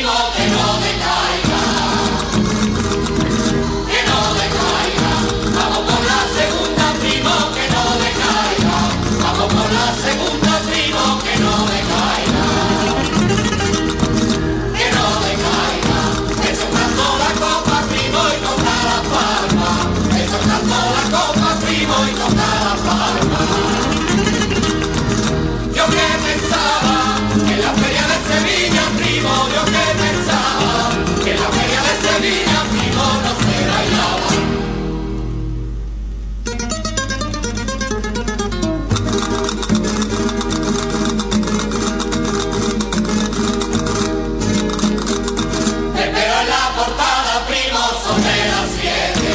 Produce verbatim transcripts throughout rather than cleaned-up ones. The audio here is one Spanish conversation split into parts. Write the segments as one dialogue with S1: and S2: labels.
S1: primo, que no decaiga, que no decaiga. Vamos por la segunda, primo, que no decaiga. Vamos por la segunda, primo, que no decaiga, que no decaiga. Eso cantó la copa, primo, y toca la palma. Eso cantó la copa, primo, y toca la palma. Yo que pensaba que la feria de Sevilla, primo, yo que pensaba que la feria de Sevilla, primo, no se bailaba. Te espero en la portada, primo, sobre las siete.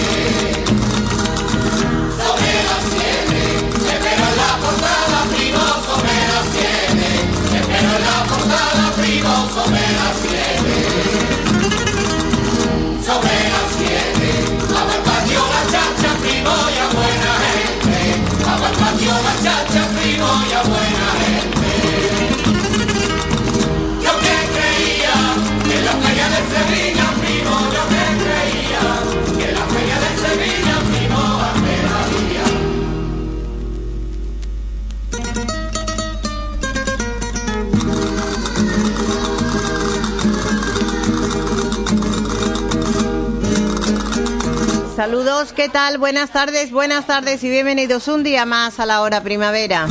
S1: Sobre las siete. Te espero en la portada, primo, sobre las siete. Te espero en la portada, primo, sobre las siete. Sobre las siete. Vamos al patio la chacha, primo, y a buena gente. Vamos al patio la chacha, primo, y a buena gente. Yo que creía que la feria de Sevilla, primo, yo que creía que la feria de Sevilla, primo, apelaría.
S2: Saludos, ¿qué tal? Buenas tardes, buenas tardes y bienvenidos un día más a la hora primavera.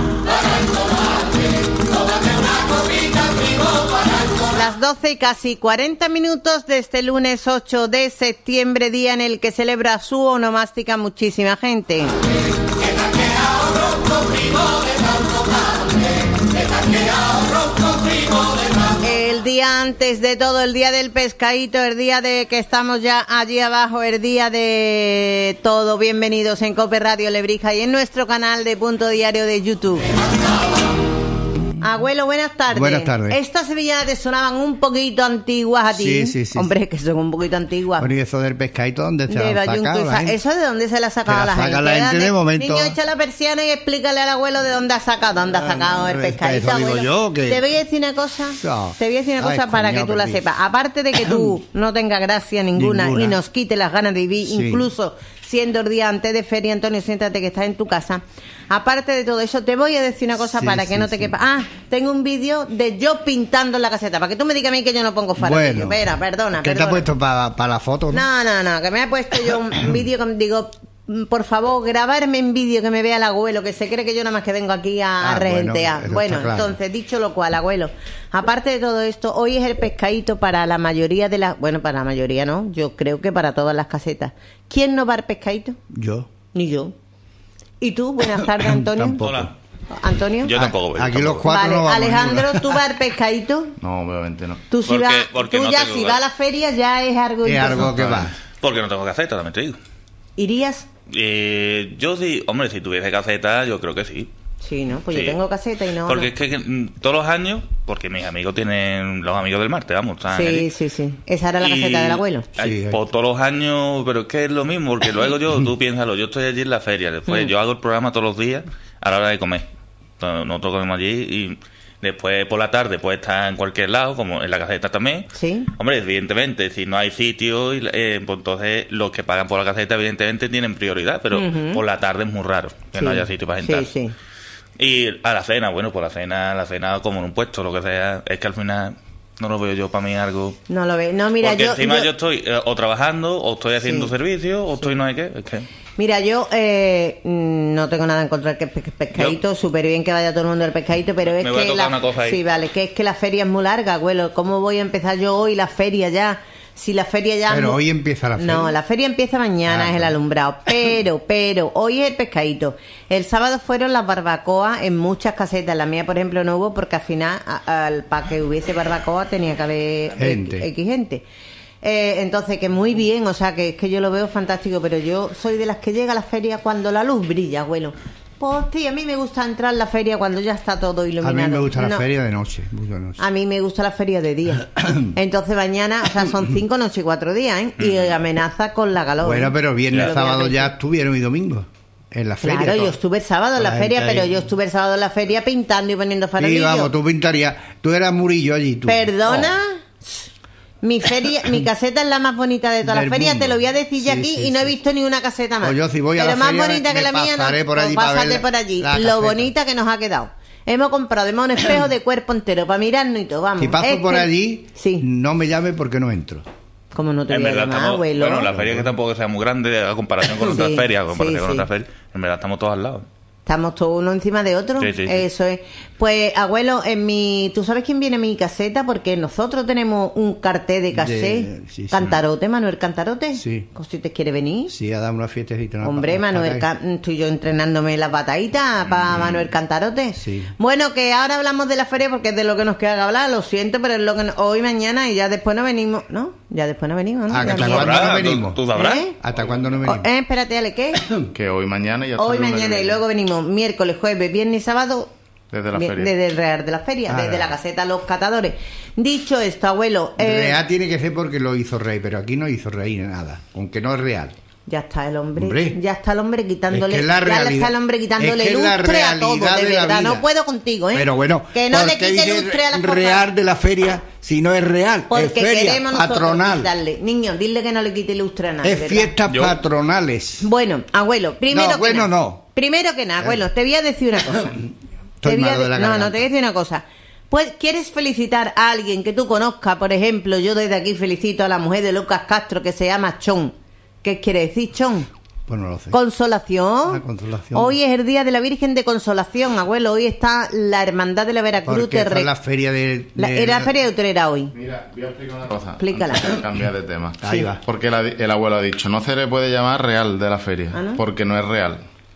S2: Las doce y casi cuarenta minutos de este lunes ocho de septiembre, día en el que celebra su onomástica muchísima gente. El día antes de todo, el día del pescadito, el día de que estamos ya allí abajo, el día de todo. Bienvenidos en Cope Radio Lebrija y en nuestro canal de Punto Diario de YouTube. Abuelo, buenas tardes.
S3: Buenas tardes.
S2: Estas sevillanas te sonaban un poquito antiguas a ti.
S3: Sí, sí, sí.
S2: Hombre, que son un poquito antiguas.
S3: Bueno, y eso del pescadito, ¿dónde se
S2: de
S3: la han sacado la gente?
S2: ¿Eso de dónde se la ha sacado
S3: Se la
S2: la
S3: saca
S2: gente?
S3: la gente de momento.
S2: Niño, echa la persiana y explícale al abuelo de dónde ha sacado, dónde ha sacado el pescadito,
S3: eso digo
S2: abuelo.
S3: yo, que-
S2: Te voy a decir una cosa,
S3: No.
S2: te voy a decir una
S3: Ay,
S2: cosa para
S3: coño,
S2: que tú la
S3: perdí.
S2: sepas. Aparte de que tú no tengas gracia ninguna,
S3: Ninguna.
S2: y nos quite las ganas de vivir,
S3: Sí.
S2: incluso siendo el día antes de feria, Antonio, siéntate que estás en tu casa. Aparte de todo eso, te voy a decir una cosa
S3: Sí,
S2: para que
S3: sí,
S2: no te
S3: sí.
S2: quepa. Ah, tengo un vídeo de yo pintando en la caseta, para que tú me digas a mí que yo no pongo farolillo.
S3: Bueno.
S2: Espera, perdona,
S3: ¿Qué te
S2: perdona.
S3: ha puesto para la foto?
S2: No, no, no, que me ha puesto yo un vídeo que digo, por favor, grabarme en vídeo que me vea el abuelo, que se cree que yo nada más que vengo aquí a,
S3: Ah,
S2: a regentear.
S3: bueno, eso
S2: Bueno,
S3: está claro.
S2: entonces, dicho lo cual, abuelo, aparte de todo esto, hoy es el pescadito para la mayoría de las... Bueno, para la mayoría no, yo creo que para todas las casetas. ¿Quién no va al pescadito?
S3: Yo.
S2: Ni yo. ¿Y tú? Buenas tardes, Antonio.
S3: Tampoco.
S4: Hola.
S2: ¿Antonio?
S4: Yo tampoco voy.
S3: Aquí
S4: tampoco.
S3: los cuatro
S2: Vale,
S3: no vamos
S2: Alejandro,
S3: ninguno.
S2: ¿tú vas al pescadito?
S4: No, obviamente no.
S2: Tú, si
S4: Porque-
S2: vas,
S4: porque
S2: tú
S4: no
S2: ya
S4: tengo
S2: si
S4: lugar.
S2: vas a la feria ya es algo...
S3: Es algo
S2: importante.
S3: que va.
S4: Porque no tengo caseta, también te digo.
S2: ¿Irías?
S4: Eh, yo sí, hombre, si tuviese caseta, yo creo que sí.
S2: Sí, ¿no? Pues
S4: Sí.
S2: yo tengo caseta y no...
S4: Porque
S2: no.
S4: es que, que, mm, todos los años, porque mis amigos tienen, los amigos del Marte, vamos, están
S2: Sí,
S4: allí.
S2: sí, sí. Esa era la
S4: Y
S2: caseta del abuelo.
S4: hay-
S3: Sí, hay.
S4: pues todos los años, pero es que es lo mismo, porque luego yo, tú piénsalo, yo estoy allí en la feria, después
S2: Mm.
S4: yo hago el programa todos los días a la hora de comer. Entonces, nosotros comemos allí y después por la tarde pues está en cualquier lado, como en la caseta también.
S2: Sí.
S4: Hombre, evidentemente, si no hay sitio, y, eh, pues entonces los que pagan por la caseta evidentemente tienen prioridad, pero
S2: Ujú.
S4: por la tarde es muy raro que
S2: Sí.
S4: no haya sitio para sentar.
S2: Sí, sí.
S4: Y a la cena, bueno, pues la cena, la cena como en un puesto, lo que sea, es que al final no lo veo yo para mí algo...
S2: No lo ve. No, mira,
S4: Porque
S2: yo...
S4: encima yo,
S2: yo-
S4: estoy eh, o trabajando, o estoy haciendo
S2: Sí.
S4: servicio, o estoy no sé qué, es que...
S2: Mira, yo eh, mm, no tengo nada en contra del pe- pescadito, súper bien que vaya todo el mundo al pescadito, pero es
S4: Me voy a
S2: que
S4: tocar
S2: la...
S4: una cosa ahí.
S2: Sí, vale, que es que la feria es muy larga, abuelo. ¿Cómo voy a empezar yo hoy la feria ya? Si la feria ya...
S3: Pero
S2: mu-
S3: hoy empieza la feria.
S2: No, la feria empieza mañana,
S3: Ah,
S2: es el
S3: no.
S2: alumbrado. Pero, pero, hoy es el pescadito. El sábado fueron las barbacoas en muchas casetas. La mía, por ejemplo, no hubo porque al final, a- al, para que hubiese barbacoa tenía que haber
S3: Gente.
S2: X, X gente. Eh, entonces, que muy bien, o sea, que es que yo lo veo fantástico, pero yo soy de las que llega a la feria cuando la luz brilla, abuelo. Pues sí, a mí me gusta entrar a la feria cuando ya está todo
S3: A
S2: iluminado.
S3: mí me gusta la
S2: No,
S3: feria de noche. Mucho de noche.
S2: a mí me gusta la feria de día. Entonces mañana, o sea, son cinco noches y cuatro días, ¿eh? Y amenaza con la calor.
S3: Bueno,
S2: ¿eh?
S3: pero viernes,
S2: Pero
S3: sábado
S2: obviamente-
S3: ya estuvieron y domingo. En la feria.
S2: Claro, yo
S3: todo.
S2: estuve el sábado en la
S3: La
S2: feria,
S3: gente
S2: pero
S3: ahí.
S2: yo estuve el sábado en la feria pintando y poniendo
S3: Sí,
S2: farolillos.
S3: vamos, tú pintarías. Tú eras Murillo allí, tú.
S2: ¿Perdona?
S3: Oh.
S2: Mi feria, mi caseta es la más bonita de todas las
S3: Del
S2: ferias,
S3: mundo.
S2: te lo voy a decir ya
S3: Sí,
S2: aquí
S3: sí,
S2: y no he
S3: sí.
S2: visto ni una caseta más.
S3: Pues yo si voy a
S2: Pero
S3: la
S2: más
S3: feria,
S2: bonita
S3: me
S2: que la mía, no.
S3: pasaré por allí
S2: Pues
S3: para
S2: pásate
S3: ver
S2: por allí.
S3: la
S2: Lo
S3: caseta.
S2: bonita que nos ha quedado. Hemos comprado además un espejo de cuerpo entero para mirarnos y todo, vamos.
S3: Si paso
S2: Es
S3: por
S2: que-
S3: allí,
S2: Sí.
S3: no me llame porque no entro.
S2: Como no te
S4: En
S2: voy a
S4: verdad
S2: llamar,
S4: estamos,
S2: abuelo.
S4: bueno, la feria que tampoco sea muy grande a comparación con
S2: Sí,
S4: otras ferias, a comparación
S2: sí,
S4: con
S2: sí.
S4: otras ferias, en verdad estamos todos al lado.
S2: Estamos todos uno encima de otro.
S4: Sí, sí, sí.
S2: Eso es. Pues, abuelo, en mi... ¿Tú sabes quién viene en mi caseta? Porque nosotros tenemos un cartel de caché.
S3: De- sí, sí.
S2: Cantarote, Manuel Cantarote.
S3: Sí.
S2: Pues si te quiere venir.
S3: Sí, a dar una fiestecita. una
S2: Hombre,
S3: pa-
S2: Manuel,
S3: pa-
S2: Ca- estoy yo entrenándome las bataditas para Manuel Cantarote.
S3: Sí.
S2: Bueno, que ahora hablamos de la feria porque es de lo que nos queda que hablar, lo siento, pero es lo que no- hoy, mañana y ya después no venimos, ¿no? Ya después no venimos, ¿no?
S3: Ah,
S2: Ya
S3: que
S2: no-
S3: ¿Hasta cuándo no
S4: ¿Tú-
S3: venimos?
S4: ¿Tú sabrás?
S2: ¿Eh?
S3: ¿Hasta cuándo no
S2: Oh,
S3: venimos?
S2: eh, espérate, Ale, ¿qué?
S5: Que hoy, mañana y hasta
S2: Hoy,
S5: el lunes
S2: mañana
S5: que
S2: y
S5: viene.
S2: luego venimos miércoles, jueves, viernes y sábado.
S5: Desde la
S2: Bien,
S5: feria.
S2: Desde el Real de la Feria,
S3: Ah,
S2: desde la
S3: vale.
S2: caseta Los Catadores. Dicho esto, abuelo, eh,
S3: Real tiene que ser porque lo hizo Rey, pero aquí no hizo Rey nada, aunque no es real.
S2: ya está el hombre,
S3: Hombre.
S2: ya está el hombre quitándole,
S3: Es que la
S2: ya
S3: realidad-
S2: está el hombre quitándole
S3: es que la
S2: lustre a todo,
S3: realidad
S2: de
S3: de la
S2: verdad, no
S3: vida.
S2: puedo contigo, ¿eh?
S3: Pero bueno,
S2: que no
S3: ¿por
S2: le
S3: qué
S2: quite
S3: dice
S2: lustre a las cosas.
S3: real de la feria si no es real?
S2: Porque
S3: es feria
S2: queremos nosotros
S3: patronal.
S2: quitarle. Niño, dile que no le quite lustre a nadie,
S3: Es
S2: ¿verdad?
S3: fiestas
S4: Yo-
S3: patronales.
S2: Bueno, abuelo, primero
S3: No,
S2: que
S3: bueno,
S2: nada,
S3: no.
S2: primero que nada, abuelo, te voy a decir una cosa.
S3: Estoy
S2: Te voy a
S3: malo
S2: de-
S3: de la
S2: no, no,
S3: garganta.
S2: te voy a decir una cosa. Pues, ¿quieres felicitar a alguien que tú conozcas? Por ejemplo, yo desde aquí felicito a la mujer de Lucas Castro que se llama Chon. ¿Qué quiere decir Chon?
S3: Pues no lo sé.
S2: Consolación.
S3: Ah, consolación.
S2: Hoy es el día de la Virgen de Consolación, abuelo. Hoy está la Hermandad de la Veracruz.
S3: Porque
S2: de
S3: esta
S2: Re-
S3: es la feria de...
S2: La-
S3: de-
S2: era la Feria de Utrera hoy.
S5: Mira, voy a explicar una cosa.
S2: Explícala.
S5: antes de cambiar de tema.
S3: Ahí va.
S5: Porque el, adi- el abuelo ha dicho, no se le puede llamar real de la feria,
S2: ¿Ah, no?
S5: porque no es real.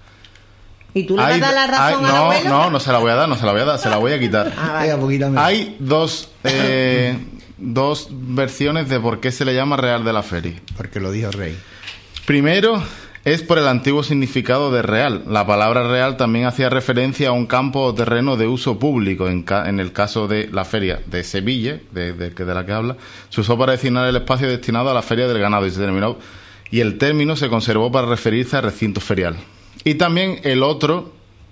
S2: ¿Y tú le
S5: Hay-
S2: vas a dar la razón
S5: hay-
S2: al
S5: no,
S2: abuelo?
S5: no, no se la voy a dar, no se la voy a dar, se la voy a quitar.
S2: Ah, vale.
S3: Venga, poquito menos.
S5: Hay dos, eh, dos versiones de por qué se le llama real de la feria.
S3: Porque lo dijo Rey.
S5: Primero, es por el antiguo significado de real. La palabra real también hacía referencia a un campo o terreno de uso público. En, ca- en el caso de la feria de Sevilla, de, de, que- de la que habla, se usó para designar el espacio destinado a la feria del ganado y se terminó, y el término se conservó para referirse al recinto ferial. Y también el otro,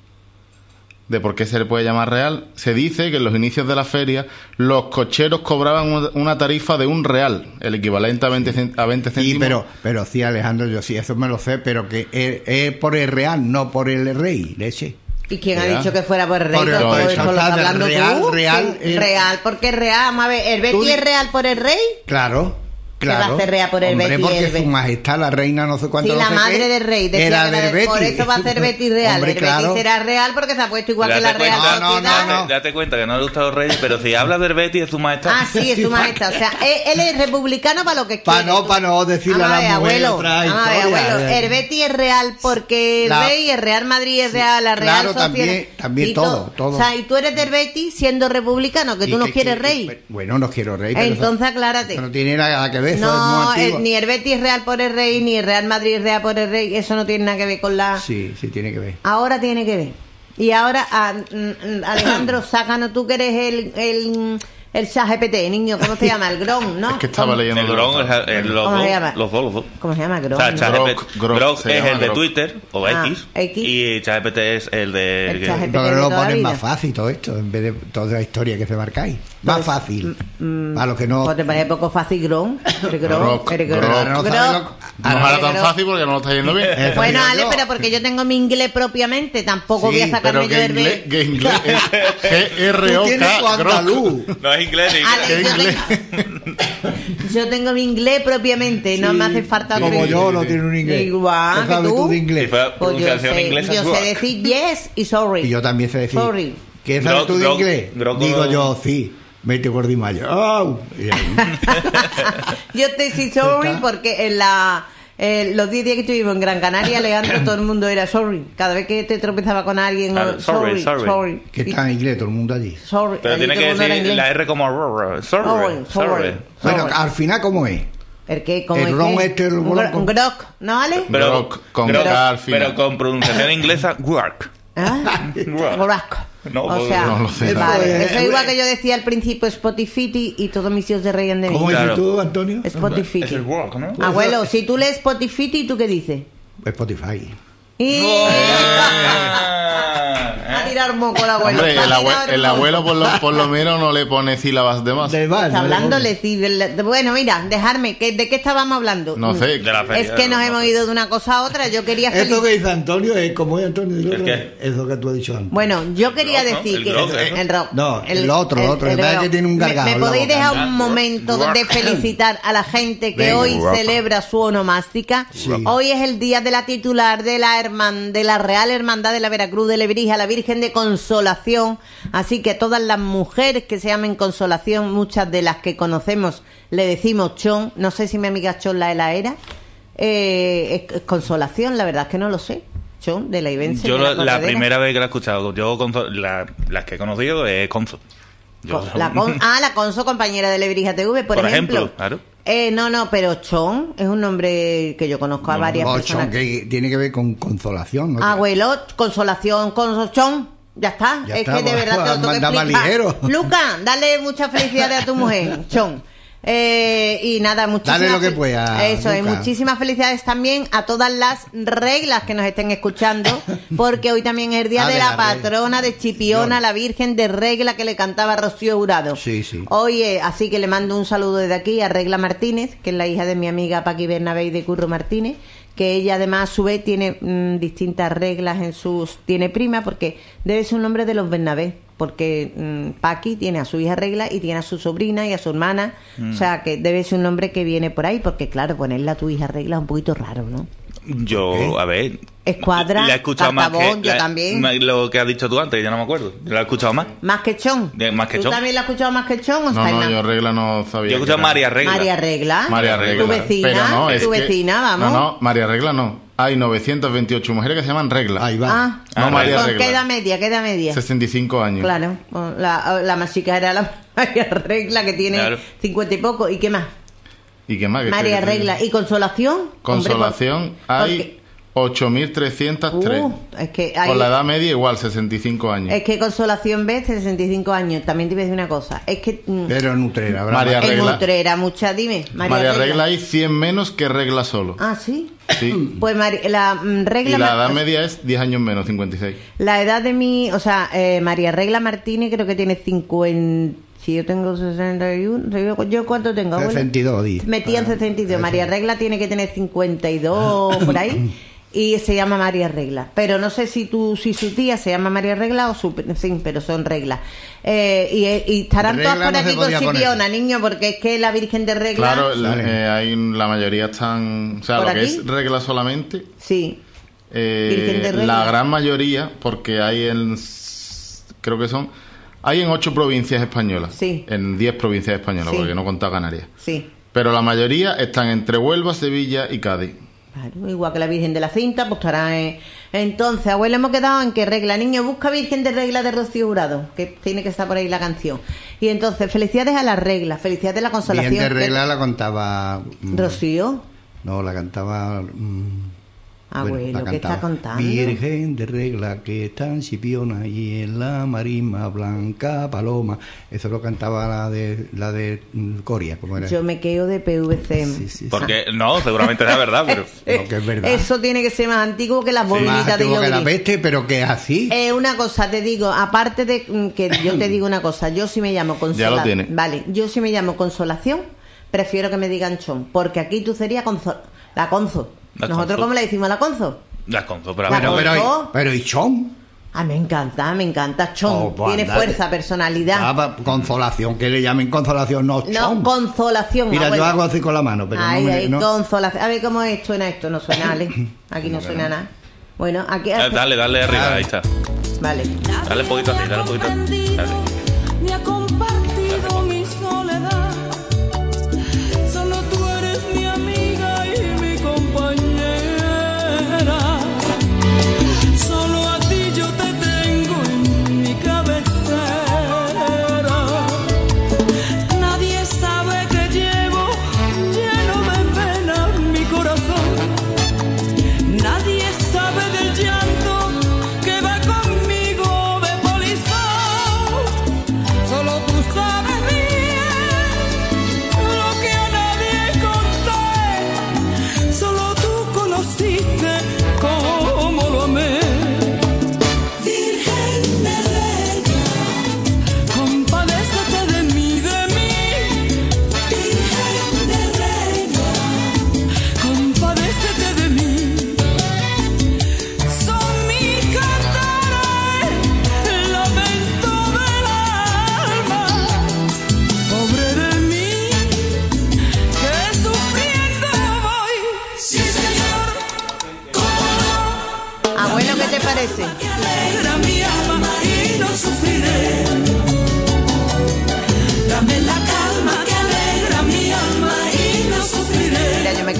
S5: de por qué se le puede llamar real, se dice que en los inicios de la feria los cocheros cobraban una- una tarifa de un real, el equivalente a veinte, cen- a veinte
S3: Sí,
S5: céntimos.
S3: pero, pero sí, Alejandro, yo sí, eso me lo sé, pero que es, es por el real, no por el Rey, leche.
S2: ¿Y quién ha
S5: Ya.
S2: dicho que fuera por el rey?
S3: Por el-
S2: Todo
S5: por
S2: esto
S5: el-
S2: lo estás
S3: real,
S2: hablando
S3: real,
S2: tú.
S3: real,
S2: Sí,
S3: el-
S2: real, porque es real. Vamos a ver, ¿el Betty
S3: Tú di-
S2: es real por el rey?
S3: Claro, claro.
S2: va a hacer real por el
S3: Hombre,
S2: Betty y
S3: porque
S2: el Be-
S3: su majestad, la reina, no sé cuánto.
S2: Sí,
S3: no
S2: la
S3: sé
S2: madre
S3: qué,
S2: del rey. Decía
S3: era
S2: que la
S3: del
S2: de- por
S3: Betty.
S2: eso va a ser Betty real.
S3: Hombre,
S2: el
S3: claro.
S2: Betty será real porque se ha puesto igual que la
S4: Date
S2: Real
S4: cuenta-
S3: No, no,
S2: Sociedad.
S3: no, no.
S4: Date cuenta que no le gusta a los reyes, pero si hablas del Betty es su majestad.
S2: Ah, sí, es su majestad. O sea, él, él es republicano para lo que
S3: Pa'
S2: quiere.
S3: no,
S2: tú.
S3: pa' no decirle
S2: Vamos
S3: a la
S2: ver,
S3: mujer
S2: abuelo,
S3: otra
S2: vamos a ver,
S3: historia.
S2: abuelo. El Betty es real porque el
S3: La-
S2: rey, el Real Madrid es real, la Real
S3: Claro,
S2: Sociedad.
S3: también- también
S2: Y
S3: todo, todo.
S2: O sea, y tú eres del Betty siendo republicano, que
S3: Y
S2: tú no
S3: que-
S2: quieres
S3: que-
S2: rey.
S3: Bueno, no quiero rey. pero
S2: Entonces,
S3: eso-
S2: aclárate.
S3: eso no tiene nada que ver, eso es
S2: No,
S3: muy
S2: el-
S3: antiguo.
S2: ni el Betis es real por el rey, ni el Real Madrid es real por el rey. Eso no tiene nada que ver con la...
S3: Sí, sí tiene que ver.
S2: Ahora tiene que ver. Y ahora, ah, mm, mm, Alejandro, sácanos tú que eres el, el, el ChatGPT, niño, ¿cómo se llama? El Gron, ¿no?
S5: Es que estaba
S2: ¿Cómo-
S5: leyendo
S4: El Gron es el- el- los,
S2: ¿Cómo se
S4: dos,
S2: llama?
S4: los dos, los dos.
S2: ¿Cómo se llama? Gron.
S4: O sea,
S2: ¿no?
S4: ChatGPT
S5: Grok, Grok,
S4: Grok
S5: se
S4: es
S5: llama
S4: el de
S5: Grok.
S4: Twitter o
S2: Ah,
S4: X,
S2: X.
S4: y ChatGPT es el de
S2: El
S4: que-
S2: ChatGPT.
S3: Pero
S2: de
S3: lo
S2: toda la
S3: ponen
S2: vida.
S3: más fácil todo esto, en vez de toda la historia que se marcáis. Más
S2: Pues,
S3: fácil.
S2: mm,
S3: Para los que no...
S2: Pues te parece poco fácil, Gron. El Gron.
S5: Grok,
S2: el Gron.
S5: Grok.
S3: Ahora no
S2: Grok.
S3: sabe lo-
S5: No
S3: ahora-
S5: era tan
S2: Grok.
S5: fácil porque no lo está yendo bien.
S3: Eso
S2: Bueno,
S3: digo
S2: Ale,
S3: yo.
S2: pero porque yo tengo mi inglés propiamente, tampoco
S3: Sí,
S2: voy a sacarme
S5: Pero
S2: yo
S5: que
S2: el
S5: inglés,
S2: B.
S5: que inglés es G R
S3: Tú
S5: O
S3: tienes tu
S5: K Grok.
S3: andaluz.
S4: no es inglés ni
S2: Ale,
S4: inglés.
S2: yo,
S5: inglés.
S2: tengo, yo tengo mi inglés propiamente, no
S3: Sí,
S2: me hace falta otro
S3: Como
S2: inglés.
S3: yo no tiene un inglés.
S2: Igual
S3: ¿Qué
S2: que
S3: sabes
S2: tú?
S3: de
S4: Si
S3: inglés?
S4: fuera
S2: Pues yo
S4: pronunciación
S2: sé,
S4: inglesa,
S2: yo
S4: Grok.
S2: sé decir yes y sorry.
S3: Y yo también sé decir.
S2: Sorry.
S3: ¿Qué sabes
S4: Grok,
S3: tú de
S4: grok,
S3: inglés?
S4: grok,
S3: Digo
S4: grok.
S3: yo, sí. Vete gordimayo. ¡Au! Y ahí.
S2: Yo te soy sorry
S3: ¿Está?
S2: porque en la eh, los diez días que estuvimos en Gran Canaria, Leandro, todo el mundo era sorry. Cada vez que te tropezaba con alguien,
S4: Claro,
S2: oh,
S4: sorry,
S2: sorry,
S4: sorry.
S2: sorry.
S3: Que
S2: Y-
S3: está en inglés todo el mundo allí.
S2: sorry.
S4: Pero
S2: Allí
S4: tiene
S2: todo
S4: que
S2: el mundo era
S4: decir
S2: inglés.
S4: la R como sorry,
S2: Sorry,
S4: sorry.
S2: sorry.
S3: Bueno,
S2: Sorry.
S3: al final, ¿cómo es?
S2: ¿El qué? ¿Cómo
S3: El
S2: es
S3: ron
S2: qué?
S3: este, el
S2: Un
S3: bolón
S2: gro-
S3: con-
S2: un grok, ¿no vale?
S4: Pero,
S5: Grok, con
S4: pero-
S5: K al final.
S4: pero con pronunciación inglesa, work.
S2: ¿Ah?
S4: Grok.
S2: Grok.
S4: No,
S2: o
S4: pues,
S2: sea,
S5: no lo sé.
S2: vale.
S3: Eso es-
S2: Eso es igual que yo decía al principio Spotify y todos mis hijos se reían de mí.
S3: ¿Cómo
S4: Claro.
S3: dices tú, Antonio?
S2: Spotify.
S4: Es el work, ¿no?
S2: Abuelo, si tú lees Spotify, ¿tú qué dices?
S3: Spotify.
S2: Y...
S4: Ah.
S2: A tirar moco el abuelo.
S5: Hombre,
S2: A
S5: el, abue-
S2: tirar
S5: el
S2: moco.
S5: abuelo por lo, por lo menos no le pone sílabas de más.
S3: De más,
S2: Está
S3: no le
S2: hablándole, sí, del- bueno, mira, dejarme, ¿que- ¿de qué estábamos hablando?
S5: No sé.
S4: De la feria,
S2: Es que nos
S4: no,
S2: hemos
S4: no.
S2: ido de una cosa a otra, yo quería
S3: Eso
S2: felicitar.
S3: que dice Antonio es como es Antonio del
S4: ¿El
S3: otro.
S4: qué?
S3: Eso que tú has dicho antes.
S2: Bueno, yo quería
S4: rock, ¿no?
S2: decir
S4: El
S2: que
S4: rock, ¿eso?
S2: el rock.
S3: No, el otro, el otro, que
S2: rock.
S3: que tiene un
S2: ¿Me-
S3: gargajo
S2: ¿Me
S3: en la
S2: podéis
S3: boca.
S2: dejar
S4: Ah,
S2: un momento
S4: rock.
S2: de felicitar a la gente que
S3: Venga,
S2: hoy
S3: rock.
S2: celebra su onomástica?
S3: Sí.
S2: Hoy es el día de la titular de la herman, de la Real Hermandad de la Veracruz de Lebrija, la Virgen de Consolación. Así que a todas las mujeres que se llamen Consolación, muchas de las que conocemos le decimos Chon. No sé si mi amiga Chon la era. Eh, es, es Consolación, la verdad es que no lo sé. Chon, de la Ibense.
S4: Yo
S2: de
S4: la, la
S2: Corredera.
S4: primera vez que la he escuchado, yo Conzo- la- las que he conocido es Conzo. Yo-
S2: Co- la con- ah, la Conso, compañera de Lebrija T V, por,
S4: Por
S2: ejemplo.
S4: ejemplo, claro.
S2: Eh, no, no, pero Chon es un nombre que yo conozco a varias
S3: No,
S2: personas.
S3: Chon, que tiene que ver con consolación. ¿no?
S2: Abuelo, Consolación, Consochón. Ya está.
S3: Ya
S2: es
S3: está,
S2: que de verdad te lo tengo que
S3: manda más
S2: explicar.
S3: ligero.
S2: Luca, dale muchas felicidades a tu mujer, Chon. Eh, y nada, muchísimas
S3: Dale lo que
S2: fel-
S3: pueda,
S2: Eso es,
S3: Luca.
S2: muchísimas felicidades también a todas las reglas que nos estén escuchando, porque hoy también es el día
S3: Ah,
S2: de
S3: de
S2: la
S3: la regla.
S2: patrona de Chipiona, la Virgen de Regla que le cantaba Rocío Jurado.
S3: Sí, sí.
S2: Oye, así que le mando un saludo desde aquí a Regla Martínez, que es la hija de mi amiga Paqui Bernabé y de Curro Martínez, que ella además a su vez tiene mm, distintas reglas en sus... Tiene prima porque debe ser un nombre de los Bernabé, porque mm, Paqui tiene a su hija Regla y tiene a su sobrina y a su hermana, o sea que debe ser un nombre que viene por ahí, porque claro, ponerle a tu hija Regla es un poquito raro, ¿no?
S4: Yo, a ver.
S2: Escuadra,
S4: La he escuchado más
S2: Tartabón,
S4: que
S2: yo
S4: la-
S2: también.
S4: ma- lo que has dicho tú antes, que ya no me acuerdo. Yo la he escuchado más.
S2: Más que Chon.
S4: De- más que
S2: ¿Tú
S4: Chon.
S2: también la has escuchado más que Chon o
S5: No,
S2: Zaina?
S5: no, yo regla no sabía.
S4: Yo he escuchado
S5: que era.
S4: María Regla.
S2: María Regla.
S5: María Regla.
S2: Tu vecina,
S5: Pero no, es
S2: tu
S5: que-
S2: vecina, vamos.
S5: No, no, María Regla no. Hay novecientas veintiocho mujeres que se llaman Regla.
S3: Ahí va.
S2: Ah,
S5: No,
S4: Ah,
S5: María
S2: ¿con
S5: Regla.
S2: qué edad media? ¿Qué edad media?
S5: sesenta y cinco años.
S2: Claro, la, la más chica era la María Regla, que tiene
S4: Claro.
S2: cincuenta y poco. ¿Y qué más?
S5: ¿Y qué más? ¿Qué
S2: María
S5: te-
S2: Regla. ¿Y Consolación?
S5: Consolación
S2: Hombre, por-
S5: hay ocho mil trescientos tres.
S2: Uh, es que hay-
S5: Con la edad media igual, sesenta y cinco años.
S2: Es que Consolación B, sesenta y cinco años. También te voy a decir una cosa. Es que... mm,
S3: Pero Nutrera, ¿verdad?
S5: María
S2: en
S5: Regla.
S2: Utrera, mucha, dime. María,
S5: María Regla hay cien menos que Regla solo.
S2: Ah, ¿sí?
S5: Sí.
S2: Pues Mari- la mm,
S5: Y
S2: Regla...
S5: la
S2: ma-
S5: edad media es diez años menos, cincuenta y seis.
S2: La edad de mi... O sea, eh, María Regla Martínez creo que tiene cincuenta... Si yo tengo sesenta y uno... ¿Yo, yo cuánto tengo, abuela?
S3: sesenta y dos, di.
S2: Metí en
S3: Ah,
S2: sesenta y dos. María Regla tiene que tener cincuenta y dos por ahí. Y se llama María Regla. Pero no sé si tú, si su tía se llama María Regla o su... Sí, pero son reglas. Eh, y, y estarán
S3: Regla
S2: todas por
S3: no
S2: aquí
S3: se
S2: con
S3: podía poner.
S2: Chipiona, niño, porque es que la Virgen de Regla...
S5: Claro, el-
S3: Sale.
S5: eh, hay, la mayoría están... O sea,
S2: ¿Por
S5: lo que
S2: aquí?
S5: es Regla solamente...
S2: Sí.
S5: eh,
S2: Virgen de Regla.
S5: la gran mayoría, porque hay en... Creo que son... Hay en ocho provincias españolas.
S2: Sí.
S5: En diez provincias españolas,
S2: Sí.
S5: porque no cuenta Canarias.
S2: Sí.
S5: Pero la mayoría están entre Huelva, Sevilla y Cádiz.
S2: Claro, igual que la Virgen de la Cinta, pues estará en... Entonces, abuelo, hemos quedado en que Regla, niño, busca Virgen de Regla de Rocío Jurado, que tiene que estar por ahí la canción. Y entonces, felicidades a la Regla, felicidades a la Consolación.
S3: Bien de
S2: que-
S3: Regla la contaba... mm,
S2: Rocío,
S3: No, la cantaba... mm,
S2: abuelo,
S3: bueno, la
S2: ¿qué está
S3: cantaba.
S2: contando?
S3: Virgen de Regla que está en Chipiona y en la marisma blanca paloma. Eso lo cantaba la de la de mm, Coria, como era.
S2: Yo me quedo de P V C.
S3: Sí, sí, sí.
S4: Porque, no, seguramente es verdad, pero...
S3: No, que es verdad.
S2: Eso tiene que ser más antiguo que las
S3: Más
S2: bobinitas de
S3: antiguo que la
S2: Ilogri.
S3: peste, pero que es así.
S2: Eh, una cosa te digo, aparte de mm, que yo te digo una cosa, yo sí me llamo Consolación.
S5: Ya lo tiene.
S2: Vale, yo sí me llamo Consolación, prefiero que me digan Chon, porque aquí tú serías Conso- la Conzo.
S4: La
S2: Nosotros,
S4: Conzo.
S2: ¿cómo le decimos a la Conzo?
S4: Las Conzo, pero a
S2: La
S4: ver,
S3: Pero, pero,
S2: Conzo.
S3: y- pero ¿y Chon?
S2: Ah, me encanta, me encanta. Chon,
S3: Oh, pues
S2: tiene
S3: andate.
S2: fuerza, personalidad.
S3: Ah, pa- consolación, que le llamen consolación, no
S2: no,
S3: Chon.
S2: consolación.
S3: Mira,
S2: abuelo.
S3: yo hago así con la mano, pero
S2: Ay,
S3: no, me-
S2: ay,
S3: no-
S2: consolación. A ver cómo es, suena esto. No suena, Ale. Aquí no suena nada. Bueno, aquí...
S4: Ah, Dale, dale arriba, ahí está.
S2: Vale.
S4: Dale un poquito así, dale un poquito. Dale.
S6: Ni ha compartido mi soledad. Solo tú eres mi amiga y mi compañera. Solo a ti yo te tengo en mi cabecera. Nadie sabe que llevo lleno de pena mi corazón. Nadie sabe del llanto que va conmigo de polizón. Solo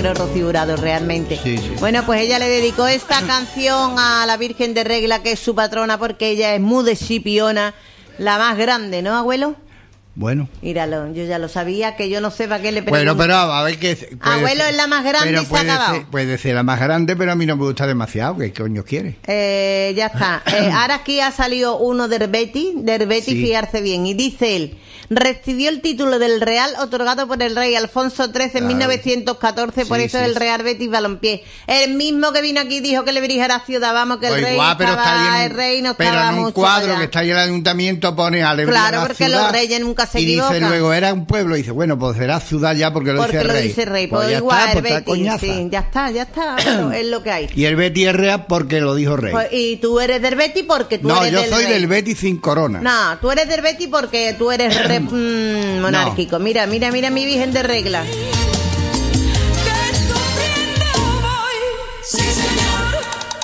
S2: creo, Rocío Jurado, realmente.
S3: Sí, sí.
S2: Bueno, pues ella le dedicó esta canción a la Virgen de Regla, que es su patrona, porque ella es muy de Chipiona, la más grande, ¿no, abuelo?
S3: Bueno.
S2: Míralo, yo ya lo sabía, que yo no sé para qué le pregunto.
S3: Bueno, pero a ver qué... puede
S2: Abuelo
S3: ser-
S2: es la más grande
S3: pero
S2: y se ha
S3: puede
S2: acabado.
S3: ser- puede ser la más grande, pero a mí no me gusta demasiado. ¿Qué coño quiere?
S2: Eh, ya está. Eh, ahora aquí ha salido uno de Herbeti, de Herbeti,
S3: Sí.
S2: fijarse bien, y dice él: recibió el título del Real otorgado por el rey Alfonso trece en
S3: Claro.
S2: mil novecientos catorce, por
S3: Sí,
S2: eso
S3: sí,
S2: es el
S3: sí.
S2: Real Betis Balompié. El mismo que vino aquí dijo que Lebrija era ciudad, vamos, que el
S3: Pues
S2: rey
S3: igual, pero
S2: estaba,
S3: está ahí en
S2: el
S3: un-
S2: rey no
S3: pero
S2: estaba
S3: en un
S2: mucho
S3: cuadro
S2: para
S3: que
S2: allá.
S3: está ahí en el ayuntamiento pone Alebrija
S2: Claro,
S3: la
S2: porque
S3: ciudad,
S2: los reyes nunca se
S3: y dice
S2: equivocan.
S3: luego era un pueblo y dice, bueno, pues será ciudad ya porque lo
S2: Porque
S3: dice el
S2: lo
S3: rey.
S2: dice el rey, pues,
S3: ya
S2: igual
S3: está,
S2: el
S3: pues está
S2: Betis,
S3: coñaza.
S2: sí, ya está, ya está, bueno, es lo que hay.
S3: Y el Betis es real porque lo dijo rey.
S2: Pues, y tú eres del Betis porque tú
S3: no,
S2: eres
S3: yo
S2: del
S3: soy
S2: rey.
S3: del Betis sin corona.
S2: No, tú eres del Betis porque tú eres re- mm, monárquico. Mira, mira, mira mi Virgen de Regla.
S6: Que sufriendo voy. Sí, señor.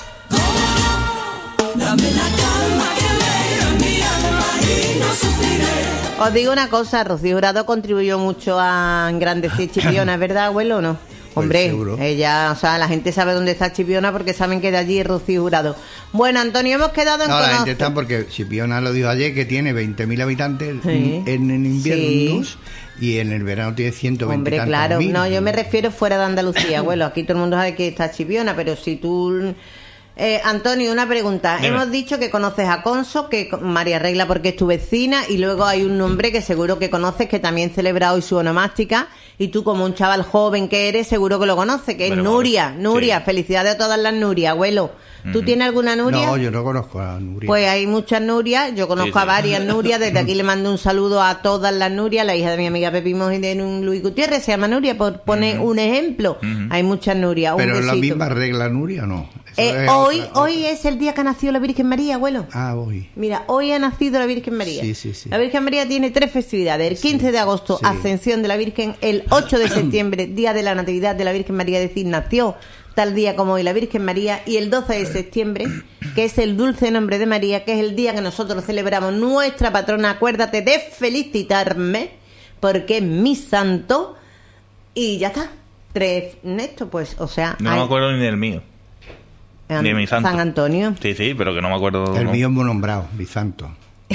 S6: ¿Cómo no? Dame la calma que alegra mi alma y no sufriré.
S2: Os digo una cosa, Rocío Jurado contribuyó mucho a engrandecer Chipiona, ¿es verdad, abuelo, o no? Hombre,
S3: seguro.
S2: ella, o sea, la gente sabe dónde está Chipiona porque saben que de allí es Rocío Jurado. Bueno, Antonio, hemos quedado en
S3: No, la
S2: conocer-
S3: gente está porque Chipiona lo dijo ayer que tiene veinte mil habitantes
S2: Sí.
S3: en, en invierno
S2: Sí.
S3: y en el verano tiene ciento veinte
S2: Hombre,
S3: y tantos
S2: claro.
S3: mil.
S2: No, yo me refiero fuera de Andalucía, abuelo. Aquí todo el mundo sabe que está Chipiona, pero si tú... Eh, Antonio, una pregunta.
S4: Dime.
S2: Hemos dicho que conoces a Conso, que María Regla porque es tu vecina, y luego hay un nombre que seguro que conoces, que también celebra hoy su onomástica, y tú como un chaval joven que eres, seguro que lo conoces, que es
S4: Pero,
S2: Nuria.
S4: sí.
S2: Nuria, felicidades a todas las Nuria, abuelo. ¿Tú tienes alguna Nuria?
S3: No, yo no conozco a Nuria.
S2: Pues hay muchas Nurias, yo conozco
S4: Sí, sí.
S2: a varias Nurias, desde aquí le mando un saludo a todas las Nurias, la hija de mi amiga Pepi Moj y de Luis Gutiérrez se llama Nuria, por poner un ejemplo. Hay muchas Nurias, un
S3: Pero es la
S2: besito.
S3: misma regla Nuria, ¿no? Eso
S2: Eh,
S3: es
S2: hoy,
S3: otra-
S2: hoy es el día que nació la Virgen María, abuelo.
S3: Ah, hoy.
S2: Mira, hoy ha nacido la Virgen María.
S3: Sí, sí, sí.
S2: La Virgen María tiene tres festividades. El quince de agosto,
S3: sí.
S2: Ascensión de la Virgen. El ocho de septiembre, Día de la Natividad de la Virgen María, es decir, nació tal día como hoy la Virgen María. Y el doce de septiembre, que es el dulce nombre de María, que es el día que nosotros celebramos nuestra patrona. Acuérdate de felicitarme, porque es mi santo. Y ya está. Tres, Néstor, pues, o sea...
S4: No
S2: hay-
S4: me acuerdo ni del mío.
S2: An-
S4: Ni de mi santo.
S2: San Antonio.
S4: Sí, sí, pero que no me acuerdo.
S3: El
S4: no.
S3: mío es muy nombrado, mi santo.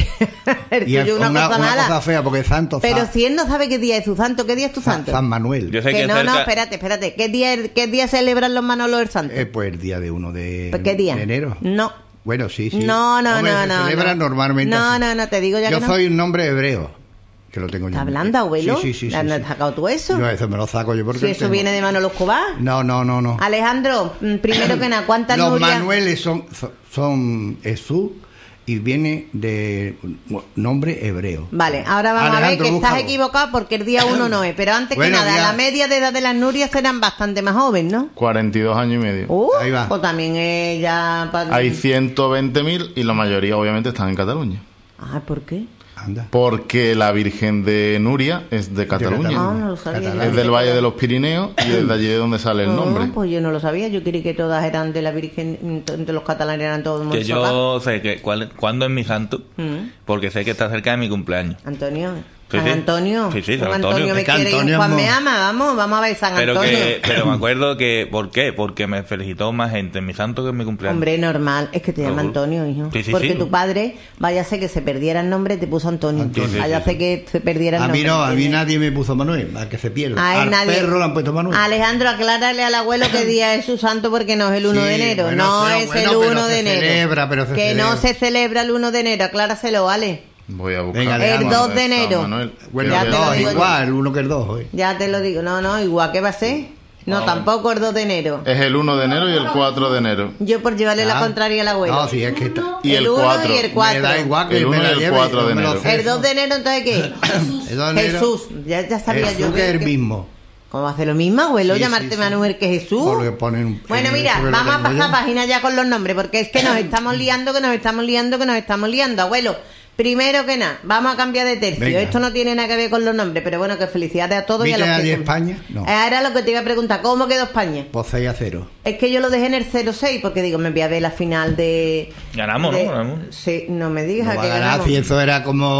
S2: El
S3: Y es
S2: tuyo una,
S3: una,
S2: cosa
S3: una
S2: mala.
S3: cosa fea porque santo
S2: Pero
S3: Sa-
S2: si él no sabe qué día es su santo, ¿qué día es tu
S3: Sa-
S2: santo?
S3: San Manuel.
S4: Yo sé
S2: Que
S4: que,
S2: no,
S4: cerca...
S2: no, espérate, espérate. ¿Qué día, qué día celebran los Manolos del Santo?
S3: Eh, pues el día de uno de,
S2: Pues, ¿qué día?
S3: de enero.
S2: No.
S3: Bueno, sí, sí.
S2: No, no,
S3: Hombre,
S2: no,
S3: se
S2: no,
S3: celebra
S2: no.
S3: normalmente.
S2: No,
S3: así.
S2: no, no, te digo ya
S3: Yo
S2: que no.
S3: soy un nombre hebreo, que lo tengo yo.
S2: ¿Estás hablando, abuelo?
S3: Sí, sí, sí.
S2: ¿De dónde
S3: sí,
S2: has
S3: sí.
S2: sacado tú eso?
S3: Yo eso me lo saco yo porque
S2: Si
S3: lo
S2: eso
S3: tengo.
S2: viene de Manolo Escobar.
S3: No, no, no, no.
S2: Alejandro, mm, primero que nada, ¿cuántas
S3: Los
S2: Nurias?
S3: Manueles son, son- son Jesús y viene de nombre hebreo.
S2: Vale, ahora vamos a ver
S3: Alejandro,
S2: que estás
S3: búscalo.
S2: equivocado porque el día uno no es. Pero antes
S3: Bueno,
S2: que nada,
S3: ya.
S2: la media de edad de las Nurias serán bastante más jóvenes, ¿no?
S5: cuarenta y dos años y medio.
S2: Uh,
S3: Ahí va.
S2: O también es ya... pa-
S5: Hay ciento veinte mil y la mayoría obviamente están en Cataluña.
S2: Ah, ¿por qué?
S3: Anda.
S5: Porque la Virgen de Nuria es de Cataluña.
S3: Cataluña.
S2: Ah, no lo sabía.
S3: Catalán.
S5: Es del Valle de los Pirineos y es de allí de donde sale el
S2: Ah,
S5: nombre.
S2: pues yo no lo sabía, yo creí que todas eran de la Virgen, de los catalanes eran todos
S4: Que
S2: Montserrat.
S4: yo sé que cuál, cuándo es mi santo,
S2: Mm.
S4: porque sé que está cerca de mi cumpleaños.
S2: Antonio,
S4: Sí,
S2: San
S4: sí.
S2: Antonio,
S4: Sí, sí, San
S2: Un
S4: Antonio.
S2: me
S3: Es que
S2: quiere y un
S3: Antonio
S2: Juan
S3: es
S2: me
S3: mo-
S2: ama, vamos, vamos a ver San
S4: Pero
S2: Antonio.
S4: que pero me acuerdo que... ¿Por qué? Porque me felicitó más gente en mi santo que en mi cumpleaños.
S2: Hombre, normal, es que te llama
S4: Lo juro.
S2: Antonio, hijo.
S4: Sí, sí,
S2: Porque
S4: sí.
S2: tu padre, váyase que se perdiera el nombre, te puso Antonio.
S3: Antonio. Sí, sí,
S2: Váyase
S4: sí.
S2: que se perdiera el
S3: A
S2: nombre.
S3: mí no, a mí
S2: ¿entiendes?
S3: nadie me puso Manuel, a que se pierda.
S2: A él
S3: Al
S2: nadie.
S3: perro le han puesto Manuel.
S2: Alejandro, aclárale al abuelo qué día es su santo porque no es el uno
S3: Sí,
S2: de enero.
S3: bueno,
S2: no
S3: pero
S2: es
S3: bueno,
S2: el
S3: pero
S2: uno
S3: se
S2: de enero.
S3: celebra, pero se
S2: que no
S3: celebra.
S2: se celebra el uno de enero, acláraselo, ¿vale?
S5: Voy a buscar.
S3: Venga, le
S2: El
S3: damos.
S2: dos de
S5: San
S2: enero.
S5: Manuel.
S3: Bueno,
S2: Ya
S5: Que-
S2: te lo
S3: no,
S2: digo yo.
S3: igual, uno que el dos hoy.
S2: Ya te lo digo. No, no, igual, ¿qué va a ser? No,
S5: Ah,
S2: tampoco el dos de enero.
S5: Es el uno de enero y el cuatro de enero.
S2: Yo por llevarle la
S3: Ah.
S2: contraria al abuelo.
S3: No, sí, es que está.
S5: Y el
S2: uno
S5: cuatro.
S2: y el
S3: Me
S2: cuatro.
S3: da igual que
S5: El
S3: me
S5: uno
S3: la
S5: y el
S3: lleve,
S5: cuatro
S3: yo
S5: de
S3: me lo
S5: enero.
S3: sé.
S2: El dos de enero, entonces, ¿qué?
S3: El dos de enero.
S2: Jesús. Ya, ya sabía
S3: Jesús
S2: yo.
S3: que es el
S2: que-
S3: mismo.
S2: ¿Cómo hace lo mismo, abuelo?
S3: Sí,
S2: llamarte
S3: sí, sí.
S2: Manuel que Jesús.
S3: Porque ponen-
S2: Bueno,
S3: en
S2: mira,
S3: eso que lo
S2: vamos a
S3: tengo
S2: pasar
S3: yo.
S2: página ya con los nombres, porque es que nos estamos liando, que nos estamos liando, que nos estamos liando, abuelo. Primero que nada, vamos a cambiar de tercio.
S3: Venga.
S2: Esto no tiene nada que ver con los nombres, pero bueno, que felicidades a todos y a
S3: ¿Viste
S2: los que...
S3: allí España? No.
S2: Ahora lo que te iba a preguntar, ¿cómo quedó España?
S3: Pues seis a cero.
S2: Es que yo lo dejé en el cero seis porque digo, me voy a ver la final de...
S4: Ganamos, ¿no?
S2: de-
S4: Ganamos.
S2: Sí, no me digas
S3: No
S2: a
S3: va
S2: que
S3: a ganar
S2: ganamos.
S3: si eso era como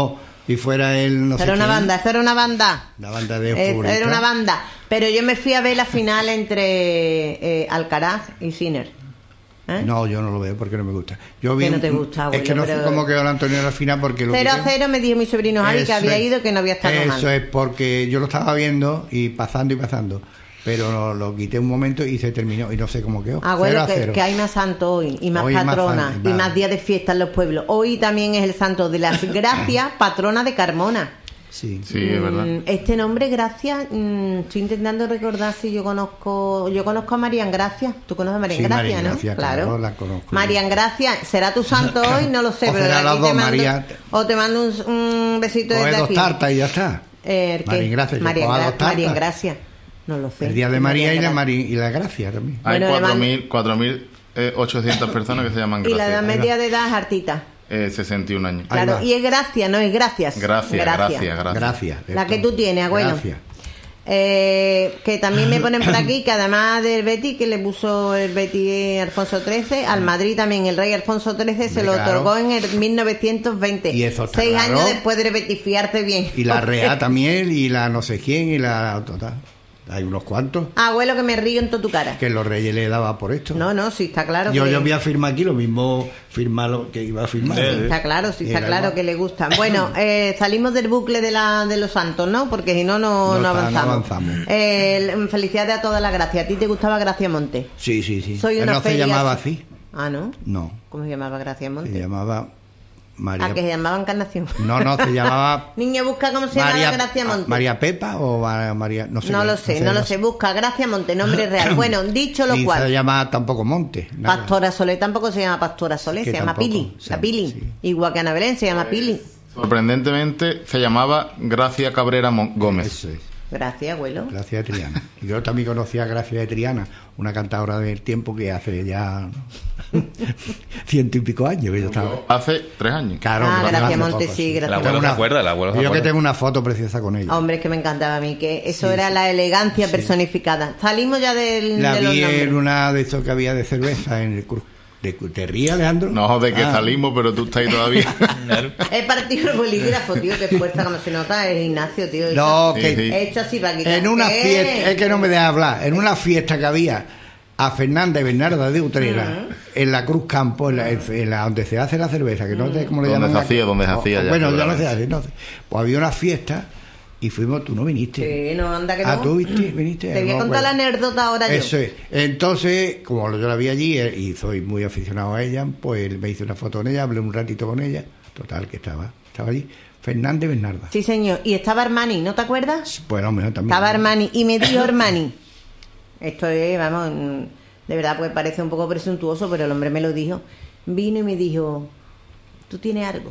S3: y fuera el no
S2: Eso
S3: sé
S2: era una
S3: quién,
S2: banda, eso era una banda.
S3: la banda de
S2: Eh,
S3: futbolistas.
S2: Era una banda. Pero yo me fui a ver la final entre eh, Alcaraz y Sinner. ¿Eh?
S3: No, yo no lo veo porque no me gusta. Yo vi
S2: Que no
S3: un-
S2: te gusta,
S3: es
S2: abuelo,
S3: que no
S2: pero-
S3: sé cómo quedó el Antonio en la final porque lo
S2: Cero a
S3: quité.
S2: cero me dijo mi sobrino Javi que
S3: Eso
S2: había
S3: es-
S2: ido, que no había estado mal.
S3: Eso es porque yo lo estaba viendo y pasando y pasando, pero lo, lo quité un momento y se terminó y no sé cómo quedó.
S2: Abuelo,
S3: Cero a
S2: que,
S3: cero.
S2: que hay más santo hoy y más
S3: Hoy más
S2: patrona
S3: santo,
S2: y
S3: más.
S2: más días de fiesta en los pueblos. Hoy también es el santo de las Gracias, patrona de Carmona.
S3: Sí.
S5: Sí, es verdad.
S2: Mm, Este nombre, Gracias, mm, estoy intentando recordar si yo conozco. Yo conozco a Marian Gracias. ¿Tú conoces a Marian
S3: Sí,
S2: Gracias,
S3: Marian
S2: no?
S3: Gracia, claro, la conozco.
S2: Marian Gracias, ¿será tu santo hoy? No lo sé,
S3: O
S2: pero
S3: será
S2: de
S3: las
S2: aquí
S3: dos,
S2: te mando,
S3: María.
S2: o te mando un, un besito
S3: Coge
S2: desde
S3: dos
S2: aquí.
S3: tartas y ya está.
S2: Eh, ¿qué?
S3: Marian Gracia, que
S2: Marian,
S3: coja
S2: Gra-
S3: dos tartas.
S2: Marian Gracia. No lo sé.
S3: El día de María y la,
S2: Gracia.
S3: Mari, y la Gracia también.
S5: Hay
S2: Bueno, le
S5: cuatro
S2: mando-
S5: mil cuatro mil ochocientas personas que se llaman
S2: Y la edad
S5: Gracias.
S2: media de edad es hartita.
S5: Eh, sesenta y un años.
S3: Ahí
S2: Claro,
S3: va.
S2: y es Gracia, no es Gracias.
S5: Gracias, gracias, gracias.
S3: Gracias.
S2: La que tú tienes, abuelo.
S3: Gracias.
S2: Eh, que también me ponen por aquí que además del Betis, que le puso el Betis Alfonso trece, al Madrid también el rey Alfonso trece se
S3: Hombre,
S2: lo
S3: claro.
S2: otorgó en el mil novecientos veinte.
S3: Y eso está
S2: Seis
S3: claro.
S2: años después de betifiarte bien.
S3: Y la Rea también, y la no sé quién, y la total. Hay unos cuantos
S2: Abuelo, que me río en toda tu cara.
S3: que los reyes le daba por esto.
S2: No, no, sí está claro.
S3: yo,
S2: que...
S3: yo voy a firmar aquí lo mismo, firmar lo que iba a firmar.
S2: Sí, está claro, sí está
S3: Era
S2: claro
S3: igual.
S2: que le gustan. Bueno, eh, salimos del bucle de, la, de los santos, ¿no? Porque si no, no,
S3: No
S2: no
S3: está, no
S2: avanzamos.
S3: avanzamos.
S2: Eh, felicidades a todas las gracias. ¿A ti te gustaba Gracia Monte?
S3: Sí, sí, sí.
S2: Soy una
S3: no se
S2: feria-
S3: llamaba así.
S2: Ah, ¿no?
S3: No,
S2: ¿Cómo se llamaba Gracia Monte?
S3: se llamaba María.
S2: ¿A que se llamaba Encarnación?
S3: No, no, se llamaba
S2: Niña, busca cómo se
S3: María,
S2: llama Gracia Monte.
S3: María Pepa o Ma- María, no sé.
S2: no
S3: qué,
S2: lo sé, no lo sé. Busca Gracia Monte, nombre real. Bueno, dicho lo
S3: Ni se
S2: cual,
S3: llama tampoco Monte. nada.
S2: Pastora Solé tampoco se llama Pastora Solé,
S3: Que
S2: se llama
S3: tampoco,
S2: Pili.
S3: sí,
S2: La Pili.
S3: sí.
S2: Igual que Ana Belén se llama Pili.
S5: Sorprendentemente se llamaba Gracia Cabrera Mon- Gómez.
S3: Eso es.
S2: Gracias, abuelo.
S3: Gracia de Triana. Y yo también conocía a Gracia de Triana, una cantadora del tiempo que hace ya ciento y pico años que yo estaba.
S5: Hace tres años.
S3: Claro,
S2: Ah,
S3: pero
S2: Gracia
S3: hace
S2: Monte,
S3: poco,
S2: sí, Gracia
S4: El abuelo
S3: Tengo
S4: se
S3: una-
S4: acuerda, el abuelo se
S3: Yo que
S4: acuerda.
S3: tengo una foto preciosa con ella.
S2: Hombre, es que me encantaba a mí, que eso
S3: Sí,
S2: era
S3: sí.
S2: la elegancia personificada. Salimos ya del,
S3: La
S2: de los
S3: vi en
S2: nombres.
S3: una de estos que había de cerveza en el Cruz. ¿De, ¿Te ríes, Alejandro?
S5: No, de que
S3: Ah.
S5: salimos, pero tú estás ahí todavía.
S4: Claro.
S2: He partido el bolígrafo, tío, que fuerza como se nota, es Ignacio, tío.
S3: No,
S5: Sí,
S3: que
S5: sí.
S2: He hecho así para quitar.
S3: en una
S2: ¿Qué?
S3: fiesta, es que no me deja hablar, en una fiesta que había a Fernanda y Bernarda de Utrera, en la Cruz Campo, en la, en la- donde se hace la cerveza, que no sé cómo le
S5: Donde
S3: llaman.
S5: se
S3: aquí.
S5: hacía, donde se
S3: O-
S5: hacía
S3: o-
S5: ya,
S3: Bueno, ya no se
S5: seguramente.
S3: hace, no sé. Pues había una fiesta y fuimos, tú no viniste.
S2: Sí, no, anda que no.
S3: Ah, tú viste, viniste.
S2: Te voy a
S3: No,
S2: contar la
S3: bueno.
S2: anécdota ahora yo.
S3: Eso es. Entonces, como yo la vi allí eh, y soy muy aficionado a ella, pues me hice una foto con ella, hablé un ratito con ella. Total, que estaba, estaba allí. Fernanda y Bernarda.
S2: Sí, señor. Y estaba Armani, ¿no te acuerdas?
S3: Pues a lo mejor también.
S2: Estaba Armani. Y me dijo Armani. Esto es, vamos, mm, de verdad, pues parece un poco presuntuoso, pero el hombre me lo dijo. Vino y me dijo, ¿tú tienes algo?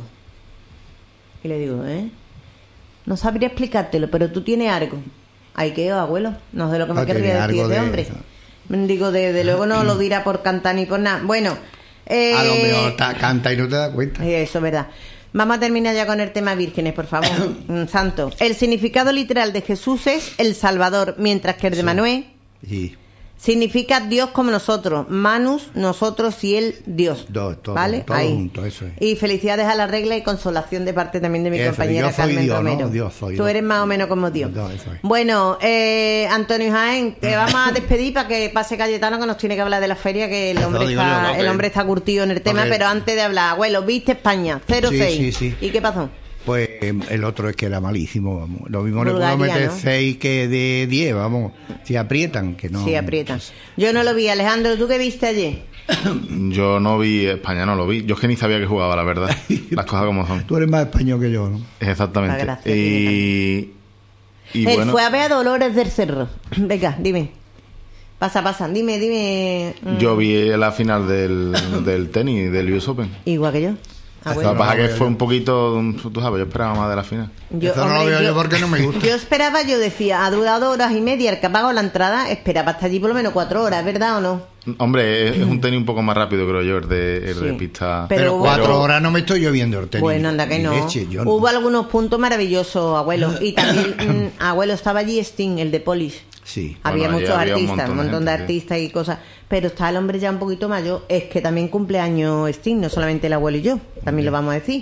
S2: Y le digo, ¿eh? No sabría explicártelo, pero tú tienes algo. Ahí quedó, abuelo. No sé lo que me
S3: Ah, tiene
S2: querría decir
S3: algo
S2: este
S3: de
S2: hombre.
S3: eso.
S2: Digo, desde luego no lo dirá por cantar ni por nada. Bueno, eh,
S3: A lo mejor ta- canta y no te das cuenta.
S2: eh, eso es verdad. Vamos a terminar ya con el tema vírgenes, por favor. Mm, Santo. El significado literal de Jesús es el Salvador, mientras que el de Manuel
S3: Sí.
S2: significa Dios como nosotros. Manus, nosotros y él, Dios.
S3: Dos, todo,
S2: ¿Vale?
S3: todo
S2: Ahí.
S3: junto, eso es.
S2: Y felicidades a la regla y consolación de parte también de mi
S3: Eso,
S2: compañera
S3: yo soy
S2: Carmen
S3: Dios, ¿no?
S2: Romero.
S3: Dios soy
S2: Tú
S3: Dios.
S2: eres más o menos como Dios.
S3: Dios, eso es.
S2: Bueno, eh, Antonio Jaén, te vamos a despedir para que pase Cayetano, que nos tiene que hablar de la feria, que el
S3: Eso
S2: hombre,
S3: digo
S2: está,
S3: yo, ok.
S2: el hombre está curtido en el tema,
S3: Ok.
S2: pero antes de hablar, abuelo, viste España, cero seis.
S3: Sí, sí, sí.
S2: ¿Y qué pasó?
S3: Pues eh, el otro es que era malísimo, vamos. Lo mismo le
S2: Bulgaria,
S3: puedo meter
S2: ¿no?
S3: seis que de diez, vamos. Si aprietan, que no.
S2: Sí, aprietan. Yo no lo vi. Alejandro, ¿tú qué viste ayer?
S5: Yo no vi España, no lo vi. Yo es que ni sabía que jugaba, la verdad. Las cosas como son.
S3: Tú eres más español que yo, ¿no?
S5: Exactamente.
S2: La gracia
S5: Y, y
S2: Él
S5: bueno,
S2: fue a ver a Dolores del Cerro. Venga, dime. Pasa, pasa. Dime, dime. mm,
S5: yo vi la final del, del tenis, del U S Open.
S2: Igual que yo. Ah,
S5: Lo
S2: bueno.
S5: que pasa es
S3: no,
S5: que
S3: yo-
S5: fue un poquito, tú sabes, yo esperaba más de la final.
S2: Yo,
S3: Eso no lo
S2: hombre,
S3: veo yo porque no me gusta.
S2: Yo esperaba, yo decía, ha durado horas y media, el que ha pagado la entrada esperaba hasta allí por lo menos cuatro horas, ¿verdad o no?
S5: Hombre, es, es un tenis un poco más rápido, creo yo, el de, el de
S2: Sí.
S5: pista.
S2: Pero
S3: Pero,
S2: hubo-
S3: cuatro horas no me estoy lloviendo el tenis.
S2: Bueno, anda que
S3: Ni
S2: no.
S3: leche, yo no.
S2: Hubo algunos puntos maravillosos, abuelo. Y también, mm, abuelo, estaba allí Sting, el de Polish.
S3: Sí.
S2: Había
S5: Bueno, allí
S2: muchos
S5: había un
S2: artistas, un
S5: montón de
S2: montón de
S5: gente, sí.
S2: artistas y cosas. Pero está el hombre ya un poquito mayor. Es que también cumple años Sting, no solamente el abuelo y yo. También lo vamos a decir.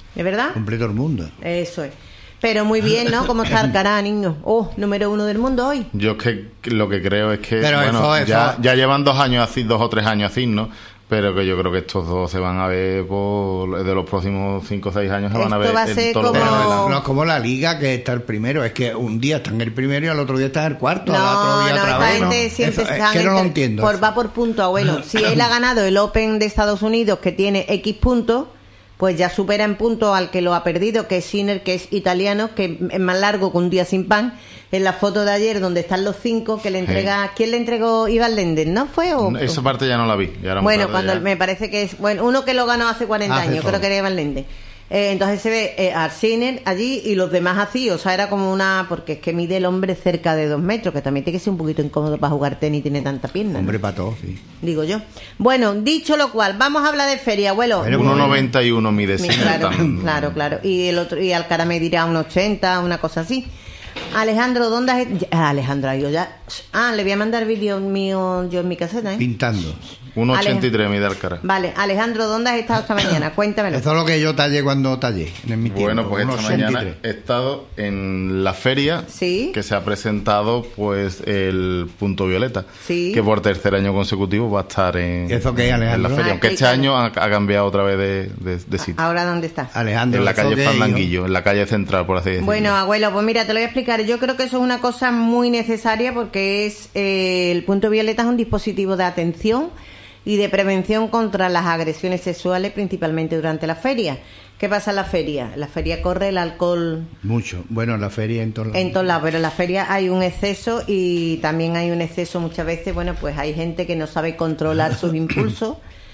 S2: ¿Es verdad?
S3: Cumple todo el mundo.
S2: Eso es. Pero muy bien, ¿no? ¿Cómo está Alcaraz, niño? Oh, número uno del mundo hoy.
S5: Yo es que lo que creo es que,
S3: Pero
S5: bueno,
S3: eso,
S5: ya,
S3: eso-
S5: ya llevan dos años así, dos o tres años así, ¿no? Pero que yo creo que estos dos se van a ver por, de los próximos cinco o seis años se van a
S2: Esto
S5: ver
S2: va a
S5: en
S2: ser
S5: todos los
S2: como-
S5: grandes
S3: Pero
S5: lados.
S3: no es como la liga que está el primero, es que un día está en el primero y al otro día está en el cuarto, al
S2: No,
S3: otro día
S2: no,
S3: otra
S2: esta
S3: vez.
S2: gente
S3: ¿no?
S2: siempre
S3: Eso,
S2: están
S3: es que no lo
S2: entre-
S3: entiendo.
S2: por,
S3: eso.
S2: va por punto, abuelo. Si él ha ganado el Open de Estados Unidos, que tiene X puntos, pues ya supera en puntos al que lo ha perdido, que es Sinner, que es italiano, que es más largo que un día sin pan. En la foto de ayer, donde están los cinco, que le entrega... ¿Quién le entregó? Iván Lendl, ¿no fue? O,
S5: Esa parte ya no la vi. Ya era muy
S2: bueno,
S5: tarde
S2: cuando
S5: ya.
S2: me parece que es... Bueno, uno que lo ganó hace cuarenta
S3: Hace
S2: años,
S3: todo.
S2: creo que era Iván Lendl. Eh, entonces se ve eh, a Sinner allí y los demás así, o sea, era como una... Porque es que mide el hombre cerca de dos metros, que también tiene que ser un poquito incómodo para jugar tenis y tiene tanta pierna, ¿no?
S3: Hombre, para todos, sí.
S2: Digo yo. Bueno, dicho lo cual, vamos a hablar de feria, abuelo.
S3: Bueno,
S5: uno noventa y uno mide
S2: Mi-
S5: Sinner,
S2: claro,
S5: tan-
S2: claro, claro. Y el otro, y Alcaraz me dirá un ochenta, una cosa así. Alejandro, ¿dónde has...? Ah, Alejandro, yo ya... Ah, le voy a mandar vídeo mío yo en mi caseta, ¿eh?
S3: Pintando.
S5: uno ochenta y tres mide Alcaraz.
S2: Vale, Alejandro, ¿dónde has estado esta mañana? Cuéntamelo.
S3: Eso es lo que yo tallé cuando tallé, en mi tiempo.
S5: Bueno, pues esta
S3: unos
S5: mañana
S3: ochenta y tres.
S5: he estado en la feria
S2: Sí.
S5: que se ha presentado pues el Punto Violeta,
S2: Sí.
S5: que por tercer año consecutivo va a estar en,
S3: ¿Eso qué es,
S5: en la
S3: Alejandro?
S5: feria,
S2: Ah,
S5: aunque este
S2: explícame.
S5: año ha, ha cambiado otra vez de, de- de sitio.
S2: ¿Ahora dónde está?
S3: Alejandro,
S5: En la
S3: ¿eso
S5: calle
S3: qué es,
S5: Fandanguillo, en la calle central, por así decirlo.
S2: Bueno, abuelo, pues mira, te lo voy a explicar. Yo creo que eso es una cosa muy necesaria porque es eh, el Punto Violeta es un dispositivo de atención y de prevención contra las agresiones sexuales, principalmente durante la feria. ¿Qué pasa en la feria? En la feria corre el alcohol
S3: hijo? Mucho. Bueno, en la feria en todos lados.
S2: en todos lados, pero en la feria hay un exceso y también hay un exceso muchas veces, bueno, pues hay gente que no sabe controlar sus impulsos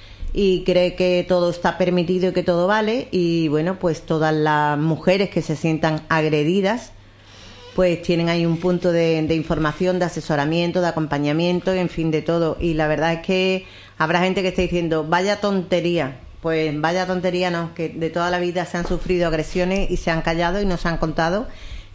S2: y cree que todo está permitido y que todo vale y bueno, pues todas las mujeres que se sientan agredidas pues tienen ahí un punto de, de información, de asesoramiento, de acompañamiento, en fin, de todo. Y la verdad es que habrá gente que esté diciendo, vaya tontería. Pues vaya tontería, no, que de toda la vida se han sufrido agresiones y se han callado y no se han contado.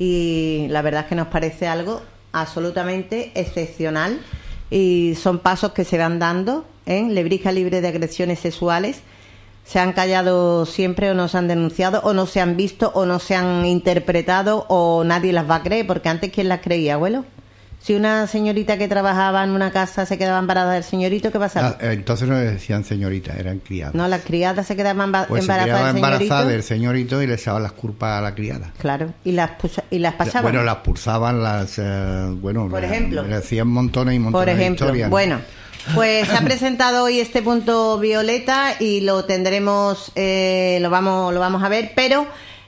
S2: Y la verdad es que nos parece algo absolutamente excepcional. Y son pasos que se van dando en Lebrija libre de agresiones sexuales. Se han callado siempre o no se han denunciado o no se han visto o no se han interpretado o nadie las va a creer, porque antes ¿quién las creía, abuelo? Si una señorita que trabajaba en una casa se quedaba embarazada del señorito, ¿qué pasaba?
S3: Ah, eh, entonces no decían señorita, eran criadas.
S2: No, las criadas se quedaban emba-
S3: Pues se
S2: embarazadas
S3: quedaba
S2: del
S3: embarazada
S2: señorito.
S3: del señorito y le echaban las culpas a la criada.
S2: Claro, y las, pusa- y las pasaban.
S3: Bueno, las pulsaban, las... eh, bueno,
S2: Por
S3: le-
S2: ejemplo.
S3: le hacían montones y montones
S2: Por ejemplo,
S3: de historias.
S2: bueno, pues se ha presentado hoy este Punto Violeta y lo tendremos, eh, lo vamos, lo vamos a ver, pero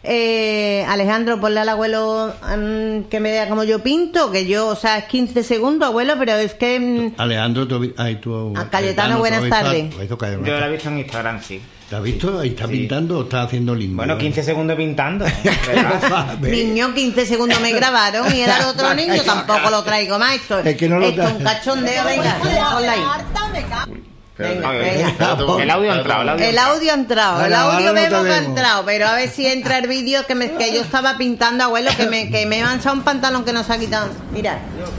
S2: eh, Alejandro, ponle al abuelo mm, que me vea como yo pinto, que yo, o sea, es quince segundos, abuelo, pero es que mm,
S3: Alejandro, tú, vi- ay, tú,
S2: Ah, Cayetano, buenas
S3: ¿tú has visto-
S2: tardes.
S3: tú has visto Cayetano?
S7: Yo la he visto en Instagram, sí.
S3: ¿Te has visto? Ahí está
S7: Sí.
S3: pintando o está haciendo lindo.
S7: Bueno, quince segundos pintando. ¿verdad?
S2: niño, quince segundos me grabaron y era el otro niño, tampoco lo traigo más. Esto,
S3: Es que no lo
S2: esto es
S3: tra-
S2: un cachondeo, venga, ponla ahí. Venga,
S7: Ay,
S2: venga.
S7: espérate, el audio ha entrado, el audio ha
S2: El
S7: entrado.
S2: audio ha entrado, el
S3: Ahora,
S2: audio
S3: ahora no te
S2: vemos que ha
S3: vemos.
S2: entrado, pero a ver si entra el vídeo que, me, que yo estaba pintando, abuelo, que me, que me he manchado un pantalón que no se ha quitado. Mira.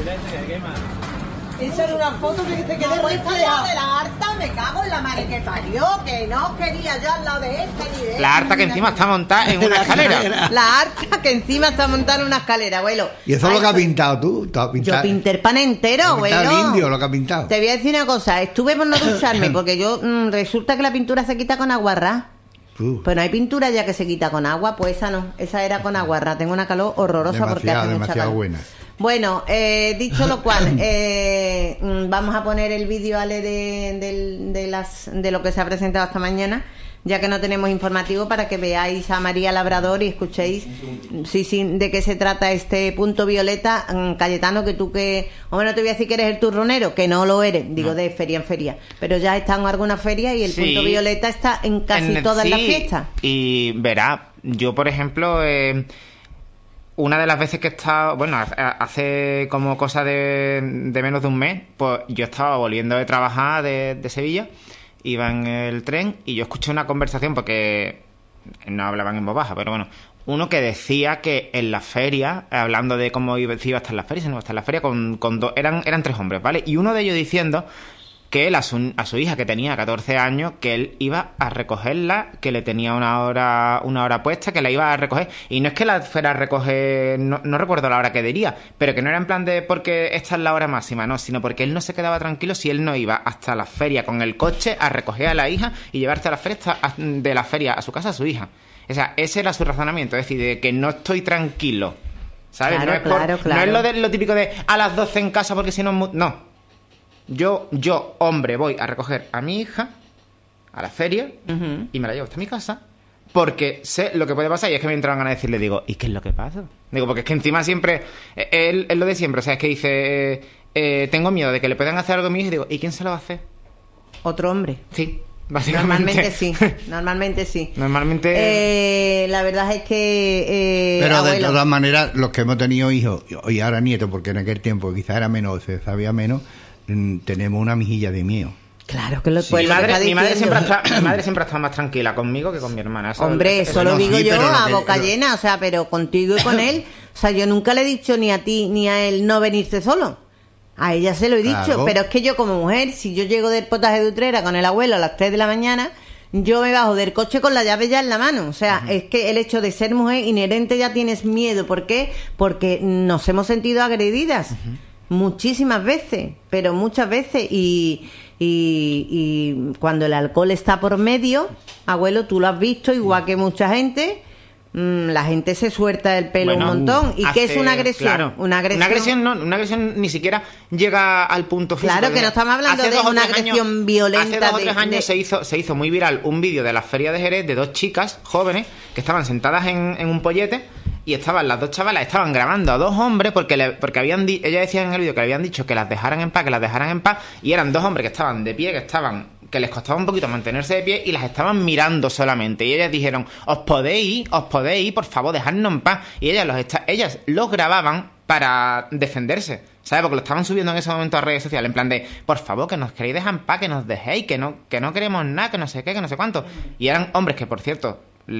S2: Esa era una foto que te quedé puesta de la harta, me cago en la madre que parió, que no quería yo al lado de este ni de
S7: La harta que encima está montada en una escalera.
S2: La harta que encima está montada en una escalera, abuelo.
S3: ¿Y eso es
S2: Ay,
S3: lo que has
S2: pues,
S3: pintado tú? ¿Tú has
S2: Yo
S3: pintado-
S2: pinté el pan entero,
S3: ¿Has
S2: abuelo.
S3: pintado el indio lo que has pintado?
S2: Te voy a decir una cosa, estuve por no ducharme porque yo mm, resulta que la pintura se quita con agua ras.
S3: Uh,
S2: Pero hay pintura ya que se quita con agua, pues esa no, esa era con agua ras. Tengo una calor horrorosa porque
S3: demasiado,
S2: hace mucha
S3: demasiado
S2: calor.
S3: buena.
S2: Bueno, eh, dicho lo cual, eh, mm, vamos a poner el vídeo, Ale, de, del- de, las, de lo que se ha presentado esta mañana, ya que no tenemos informativo, para que veáis a María Labrador y escuchéis sí, sí, de qué se trata este Punto Violeta. Mm, Cayetano, que tú que... Hombre, no te voy a decir que eres el turronero, que no lo eres, digo, de feria en feria, pero ya está en alguna feria y el
S7: Sí.
S2: Punto Violeta está en casi
S7: En el-
S2: todas las
S7: sí,
S2: fiestas.
S7: Y verá, yo por ejemplo, eh, una de las veces que he estado, bueno, ha- hace como cosa de, de menos de un mes, pues yo estaba volviendo de trabajar de, de Sevilla, iba en el tren y yo escuché una conversación porque no hablaban en voz baja, pero bueno, uno que decía que en la feria, hablando de cómo iba, si iba a estar en la feria, si no iba a estar en la feria, con, con dos, eran, eran tres hombres, ¿vale? Y uno de ellos diciendo que él a su, a su hija, que tenía catorce años, que él iba a recogerla, que le tenía una hora una hora puesta, que la iba a recoger. Y no es que la fuera a recoger, no, no recuerdo la hora que diría, pero que no era en plan de porque esta es la hora máxima, no, sino porque él no se quedaba tranquilo si él no iba hasta la feria con el coche a recoger a la hija y llevarse a la feria hasta, de la feria a su casa a su hija. O sea, ese era su razonamiento, es decir, de que no estoy tranquilo, ¿sabes?
S2: Claro,
S7: no, es por,
S2: claro, claro.
S7: no es lo, de, lo típico de a las doce en casa porque si no... No. Yo, yo, hombre, voy a recoger a mi hija a la feria uh-huh. y me la llevo hasta mi casa porque sé lo que puede pasar y es que me entran ganas de decirle, digo, ¿y qué es lo que pasa? Digo, porque es que encima siempre, él es lo de siempre, o sea, es que dice, eh, eh, tengo miedo de que le puedan hacer algo a mi hija y digo, ¿y quién se lo va a hacer?
S2: Otro hombre.
S7: Sí. Básicamente.
S2: Normalmente sí, normalmente sí.
S7: Normalmente.
S2: Eh, la verdad es que. Eh,
S3: Pero
S2: abuelo,
S3: de todas maneras, los que hemos tenido hijos y ahora nietos, porque en aquel tiempo quizás era menos, se sabía menos, mm, tenemos una mejilla de miedo.
S2: Claro que lo
S7: Sí.
S2: pues
S7: Mi,
S2: lo
S7: madre,
S2: está
S7: mi, madre siempre ha
S2: diciendo.
S7: estado, mi madre siempre ha estado más tranquila conmigo que con mi hermana. Eso,
S2: Hombre,
S7: eso,
S2: eso,
S7: eso
S2: lo
S7: no.
S2: digo
S3: sí,
S2: yo
S3: pero lo
S2: a
S3: que-
S2: boca
S3: lo-
S2: llena, o sea, pero contigo y con él. O sea, yo nunca le he dicho ni a ti ni a él no venirse solo. A ella se lo he dicho,
S3: Claro.
S2: pero es que yo como mujer, si yo llego del potaje de Utrera con el abuelo a las tres de la mañana, yo me bajo del coche con la llave ya en la mano. O sea, uh-huh. es que el hecho de ser mujer inherente ya tienes miedo. ¿Por qué? Porque nos hemos sentido agredidas uh-huh. muchísimas veces, pero muchas veces. Y, y, y cuando el alcohol está por medio, abuelo, tú lo has visto, igual que mucha gente... La gente se suelta el pelo
S7: Bueno,
S2: un montón. ¿Y
S7: hace,
S2: qué es una agresión?
S7: Claro,
S2: una agresión.
S7: Una agresión, no, una agresión ni siquiera llega al punto físico.
S2: Claro, que no estamos hablando
S7: Hace
S2: de
S7: dos o
S2: una
S7: tres
S2: agresión
S7: años,
S2: violenta.
S7: Hace dos o
S2: de-
S7: tres años
S2: de-
S7: se hizo se hizo muy viral un vídeo de la feria de Jerez de dos chicas jóvenes que estaban sentadas en, en un pollete y estaban las dos chavalas, estaban grabando a dos hombres porque le, porque habían di- ella decía en el vídeo que le habían dicho que las dejaran en paz, que las dejaran en paz, y eran dos hombres que estaban de pie, que estaban que les costaba un poquito mantenerse de pie y las estaban mirando solamente. Y ellas dijeron, os podéis ir, os podéis ir, por favor, dejadnos en paz. Y ellas los, esta- ellas los grababan para defenderse, ¿sabes? Porque lo estaban subiendo en ese momento a redes sociales, en plan de, por favor, que nos queréis dejar en paz, que nos dejéis, que no, que no queremos nada, que no sé qué, que no sé cuánto. Y eran hombres que, por cierto,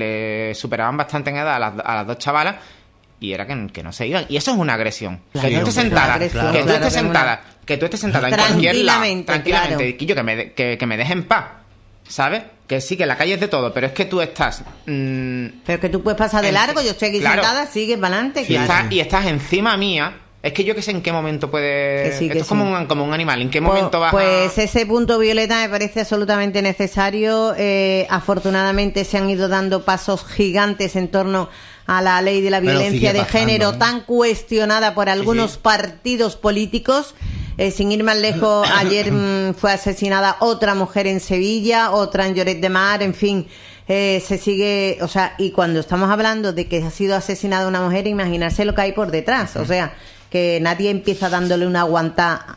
S7: le superaban bastante en edad a las, a las dos chavalas. Y era que, que no se iban. Y eso es una agresión.
S2: Claro,
S7: que tú estés
S2: es una
S7: sentada,
S2: agresión,
S7: que tú
S2: claro,
S7: estés
S2: que es una-
S7: sentada, que tú estés sentada en cualquier lado,
S2: Tranquilamente,
S7: tranquilamente,
S2: claro.
S7: Quillo, que me, de- que, que me deje en paz, ¿sabes? Que sí, que la calle es de todo, pero es que tú estás... mmm,
S2: Pero que tú puedes pasar de
S7: En-
S2: largo, yo estoy aquí
S7: claro.
S2: sentada, sigues para adelante.
S7: y,
S2: Claro.
S7: estás, y estás encima mía. Es que yo que sé en qué momento puede...
S2: Que sí, que
S7: Esto es como,
S2: sí.
S7: un, como un animal. ¿En qué
S2: Pues-
S7: momento vas
S2: Pues
S7: a...?
S2: ese punto violeta me parece absolutamente necesario. Eh, afortunadamente se han ido dando pasos gigantes en torno a la ley de la
S3: Pero
S2: violencia
S3: sigue
S2: de
S3: pasando,
S2: género,
S3: ¿eh?
S2: tan cuestionada por algunos
S3: sí.
S2: partidos políticos. Eh, sin ir más lejos, ayer mm, fue asesinada otra mujer en Sevilla, otra en Lloret de Mar, en fin. Eh, se sigue, o sea, y cuando estamos hablando de que ha sido asesinada una mujer, imaginarse lo que hay por detrás. O sea, que nadie empieza dándole una aguanta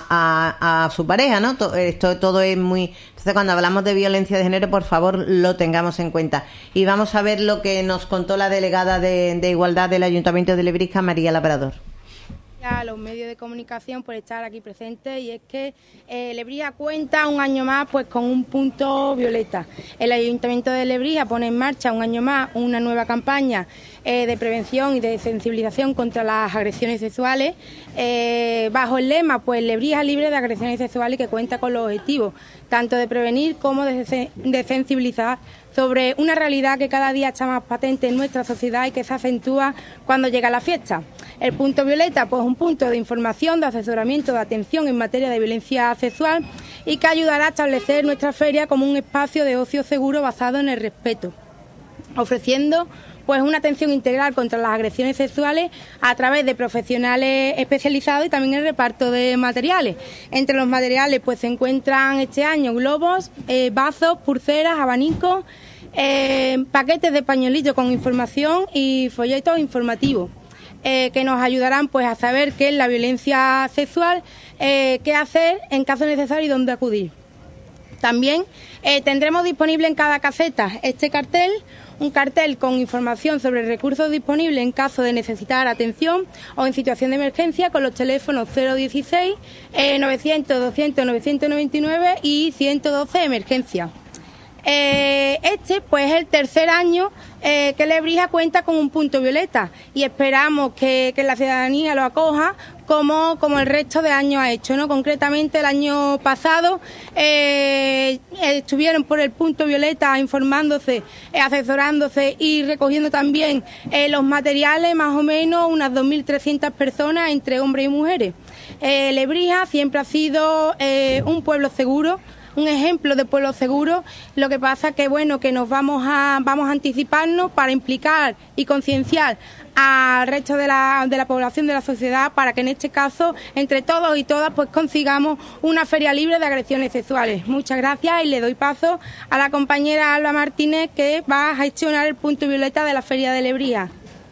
S2: a, a, a su pareja, ¿no? To- Esto todo es muy... Entonces, cuando hablamos de violencia de género, por favor, lo tengamos en cuenta. Y vamos a ver lo que nos contó la delegada de, de Igualdad del Ayuntamiento de Lebrija, María Labrador.
S8: A los medios de comunicación por estar aquí presentes, y es que eh, Lebrija cuenta un año más pues con un punto violeta. El Ayuntamiento de Lebrija pone en marcha un año más una nueva campaña eh, de prevención y de sensibilización contra las agresiones sexuales, eh, bajo el lema pues Lebrija libre de agresiones sexuales, que cuenta con los objetivos tanto de prevenir como de, se- de sensibilizar sobre una realidad que cada día está más patente en nuestra sociedad y que se acentúa cuando llega la fiesta. El punto violeta, pues un punto de información, de asesoramiento, de atención en materia de violencia sexual, y que ayudará a establecer nuestra feria como un espacio de ocio seguro basado en el respeto, ofreciendo pues una atención integral contra las agresiones sexuales a través de profesionales especializados y también el reparto de materiales. Entre los materiales pues se encuentran este año globos, eh, bazos, pulseras, abanicos, eh, paquetes de pañuelitos con información y folletos informativos, eh, que nos ayudarán pues a saber qué es la violencia sexual, eh, qué hacer en caso necesario y dónde acudir. También eh, tendremos disponible en cada caseta este cartel, un cartel con información sobre recursos disponibles en caso de necesitar atención o en situación de emergencia, con los teléfonos cero dieciséis, eh, novecientos, doscientos, novecientos noventa y nueve y ciento doce emergencia. Eh, este pues es el tercer año eh, que Lebrija cuenta con un punto violeta, y esperamos que, que la ciudadanía lo acoja, como, como el resto de años ha hecho, ¿no? Concretamente el año pasado eh, estuvieron por el punto violeta informándose, eh, asesorándose y recogiendo también eh, los materiales, más o menos unas dos mil trescientas personas entre hombres y mujeres. Eh, Lebrija siempre ha sido eh, un pueblo seguro, un ejemplo de pueblo seguro. Lo que pasa que bueno, que nos vamos a vamos a anticiparnos para implicar y concienciar al resto de la, de la población, de la sociedad, para que en este caso, entre todos y todas, pues consigamos una feria libre de agresiones sexuales. Muchas gracias y le doy paso a la compañera Alba Martínez, que va a gestionar el punto violeta de la Feria de Lebrija.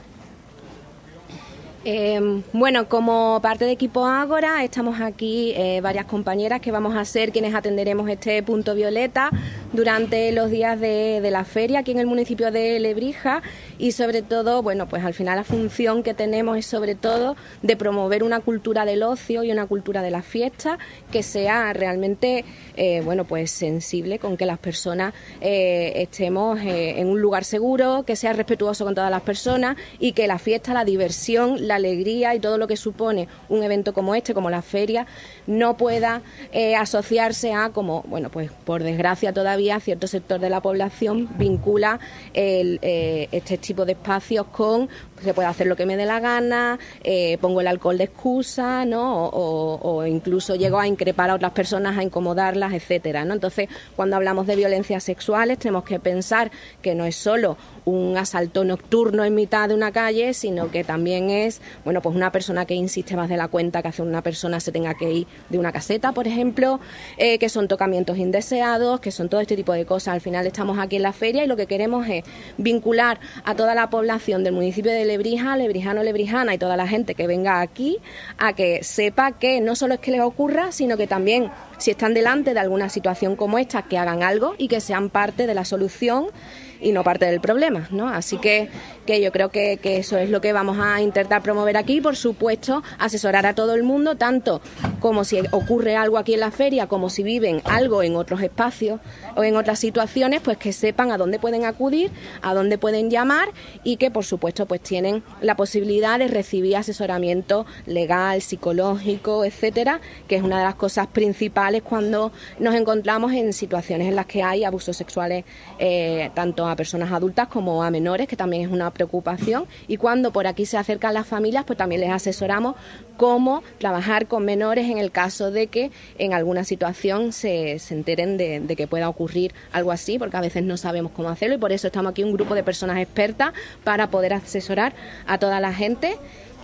S9: Eh, bueno, como parte de Equipo Ágora, estamos aquí eh, varias compañeras que vamos a ser quienes atenderemos este punto violeta durante los días de, de la feria aquí en el municipio de Lebrija, y sobre todo, bueno, pues al final la función que tenemos es sobre todo de promover una cultura del ocio y una cultura de la fiesta que sea realmente, eh, bueno, pues sensible con que las personas eh, estemos eh, en un lugar seguro, que sea respetuoso con todas las personas y que la fiesta, la diversión, la alegría y todo lo que supone un evento como este, como la feria, no pueda eh, asociarse a, como, bueno, pues por desgracia todavía cierto sector de la población vincula el, eh, este tipo de espacios con se puede hacer lo que me dé la gana, eh, pongo el alcohol de excusa, ¿no? O, o, o incluso llego a increpar a otras personas, a incomodarlas, etcétera, ¿no? Entonces, cuando hablamos de violencias sexuales, tenemos que pensar que no es solo un asalto nocturno en mitad de una calle, sino que también es, bueno, pues una persona que insiste más de la cuenta, que hace una persona se tenga que ir de una caseta, por ejemplo, eh, que son tocamientos indeseados, que son todo este tipo de cosas. Al final estamos aquí en la feria y lo que queremos es vincular a toda la población del municipio de Lebrija, lebrijano, lebrijana y toda la gente que venga aquí a que sepa que no solo es que les ocurra, sino que también si están delante de alguna situación como esta, que hagan algo y que sean parte de la solución y no parte del problema, ¿no? Así que, que yo creo que, que eso es lo que vamos a intentar promover aquí. Por supuesto, asesorar a todo el mundo, tanto como si ocurre algo aquí en la feria, como si viven algo en otros espacios o en otras situaciones, pues que sepan a dónde pueden acudir, a dónde pueden llamar y que, por supuesto, pues tienen la posibilidad de recibir asesoramiento legal, psicológico, etcétera, que es una de las cosas principales cuando nos encontramos en situaciones en las que hay abusos sexuales, eh, tanto a personas adultas como a menores, que también es una preocupación, y cuando por aquí se acercan las familias, pues también les asesoramos cómo trabajar con menores en el caso de que en alguna situación se, se enteren de, de que pueda ocurrir algo así, porque a veces no sabemos cómo hacerlo, y por eso estamos aquí un grupo de personas expertas para poder asesorar a toda la gente